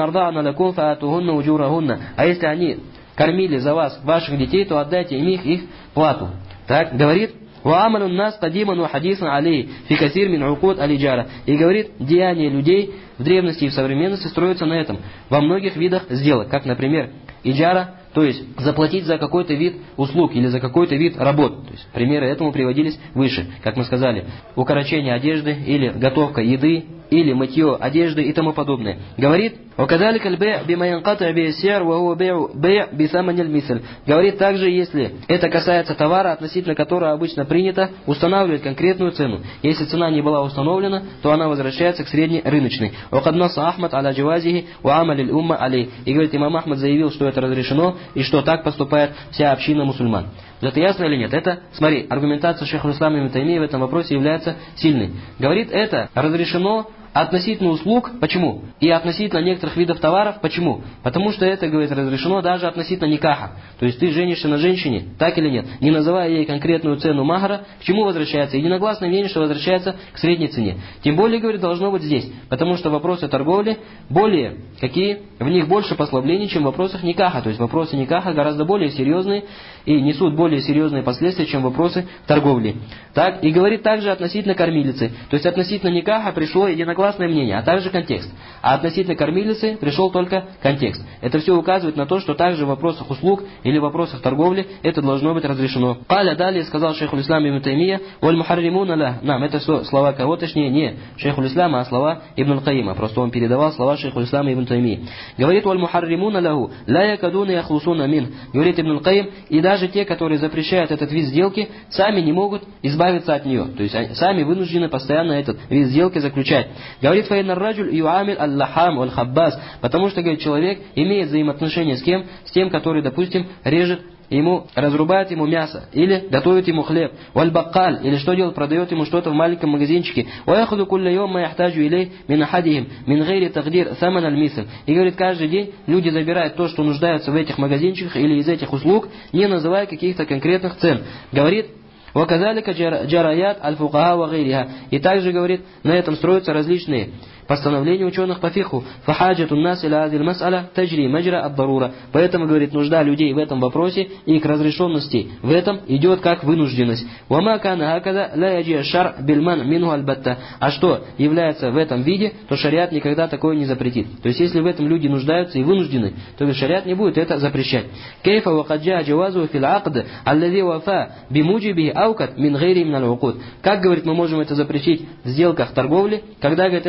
A: а если они кормили за вас ваших детей, то отдайте им их плату. Так, говорит, и говорит, деяния людей в древности и в современности строятся на этом, во многих видах сделок, как, например, иджара, то есть заплатить за какой-то вид услуг или за какой-то вид работ. То есть примеры этому приводились выше, как мы сказали, укорочение одежды или готовка еды, или мытье одежды и тому подобное. Говорит, говорит, также, если это касается товара, относительно которого обычно принято устанавливать конкретную цену. Если цена не была установлена, то она возвращается к средней рыночной. И говорит, имам Ахмад заявил, что это разрешено, и что так поступает вся община мусульман. Это ясно или нет? Это, смотри, аргументация шейха аль-Ислама ибн Таймии в этом вопросе является сильной. Говорит, это разрешено относительно услуг. Почему? И относительно некоторых видов товаров. Почему? Потому что это, говорит, разрешено даже относительно никаха. То есть ты женишься на женщине, так или нет, не называя ей конкретную цену махра, к чему возвращается? Единогласное мнение, что возвращается к средней цене. Тем более, говорит, должно быть здесь. Потому что вопросы торговли более, какие? В них больше послаблений, чем в вопросах никаха. То есть вопросы никаха гораздо более серьезные и несут более серьезные последствия, чем вопросы торговли. Так? И говорит также относительно кормилицы. То есть относительно никаха пришло единогласное мнение, а также контекст. А относительно кормилицы пришел только контекст. Это все указывает на то, что также в вопросах услуг или в вопросах торговли это должно быть разрешено. Каля далее сказал шейх аль-Ислам ибн Таймия, валь мухарримуна ля. Нам это слова кого, точнее не шейх аль-Ислама, а слова ибн аль-Каима. Просто он передавал слова шейх аль-Ислама ибн Таймии. Говорит, валь мухарримуна лаху ля якадуна яхлусуна мин. Говорит ибн аль-Каим, и даже те, которые запрещают этот вид сделки, сами не могут избавиться от нее. То есть сами вынуждены постоянно этот вид сделки заключать. Говорит, потому что, говорит, человек имеет взаимоотношения с кем? С тем, который, допустим, режет ему, разрубает ему мясо, или готовит ему хлеб, валь-баккаль, или что делает, продает ему что-то в маленьком магазинчике, и говорит, каждый день люди забирают то, что нуждаются в этих магазинчиках или из этих услуг, не называя каких-то конкретных цен. Говорит, وَكَذَلِكَ جَرَيَاتْ الْفُقَهَا وَغَيْرِهَا. И также, говорит, на этом строятся различные постановления ученых по фиху. فَحَاجَةُ النَّاسِ إِلَى هَذِهِ الْمَسْأَلَةِ تَجْرِي مَجْرَى الضَّرُورَةِ. Поэтому, говорит, нужда людей в этом вопросе и к разрешенности в этом идет как вынужденность. وَمَا كَانَ هَكَذَا لَا يَجِيَ الشَّرْعُ بِالْمَنْعِ مِنْهُ الْبَتَّةِ. А что является в этом виде, то шариат никогда такое не запретит. То есть, если в этом люди нуждаются и вынуждены, то шариат не будет это запрещать. كَيْفَ وَقَدْ جَاءَ جَوَازُهُ فِي الْعَقْدِ الَّذِي وَفَى بِمُوجِبِهِ أَوْكَتْ مِنْ غَيْرِهِ مِنَ الْعُقُودِ. Как, говорит, мы можем это запретить в сделках торговли, когда, говорит, это разрешено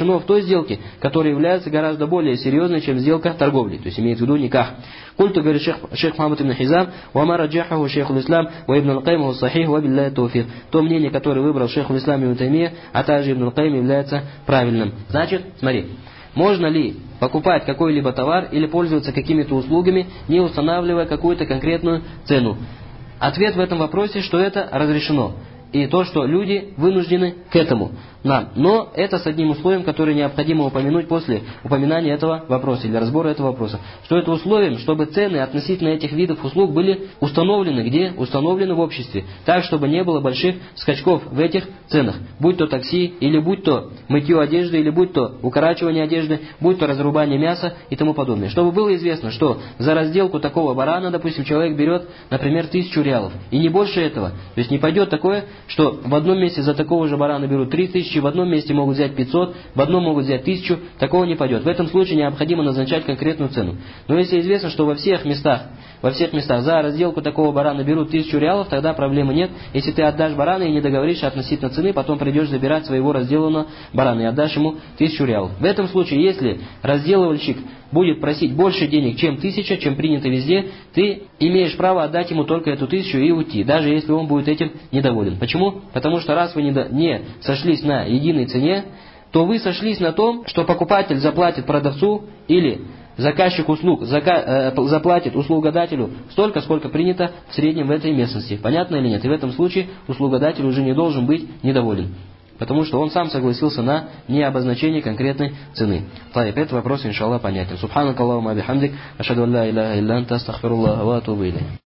A: разрешено в той сделке, которая является гораздо более серьезной, чем сделка торговли. То есть имеется в виду никах. Культу, говорит шейх Мухаммад ибн Хизам, «Вама раджахаху шейху ислам, ва ибн ал-Кайм ва сахих, ва билляй тауфик». То мнение, которое выбрал шейху ислам ибн Таймия, а также ибн ал-Кайм, является правильным. Значит, смотри, можно ли покупать какой-либо товар или пользоваться какими-то услугами, не устанавливая какую-то конкретную цену? Ответ в этом вопросе, что это разрешено. И то, что люди вынуждены к этому. Но это с одним условием, которое необходимо упомянуть после упоминания этого вопроса или разбора этого вопроса. Что это условием, чтобы цены относительно этих видов услуг были установлены где? Установлены в обществе. Так, чтобы не было больших скачков в этих ценах. Будь то такси, или будь то мытье одежды, или будь то укорачивание одежды, будь то разрубание мяса и тому подобное. Чтобы было известно, что за разделку такого барана, допустим, человек берет, например, 1000 реалов. И не больше этого. То есть не пойдет такое, что в одном месте за такого же барана берут 3000, в одном месте могут взять 500, в одном могут взять 1000, такого не пойдет. В этом случае необходимо назначать конкретную цену. Но если известно, что во всех местах за разделку такого барана берут 1000 реалов, тогда проблемы нет. Если ты отдашь барана и не договоришься относительно цены, потом придешь забирать своего разделанного барана и отдашь ему 1000 реалов. В этом случае, если разделывальщик будет просить больше денег, чем 1000, чем принято везде, ты имеешь право отдать ему только эту 1000 и уйти, даже если он будет этим недоволен. Почему? Потому что раз вы не сошлись на единой цене, то вы сошлись на том, что покупатель заплатит продавцу или заказчик услуг заплатит услугодателю столько, сколько принято в среднем в этой местности. Понятно или нет? И в этом случае услугодатель уже не должен быть недоволен. Потому что он сам согласился на необозначение конкретной цены. Этот вопрос, иншаллах, понятен. Субханакаллахумма бихамдик, ашхаду ан ла иляха илля анта, астагфируллаха ва атубу илейх.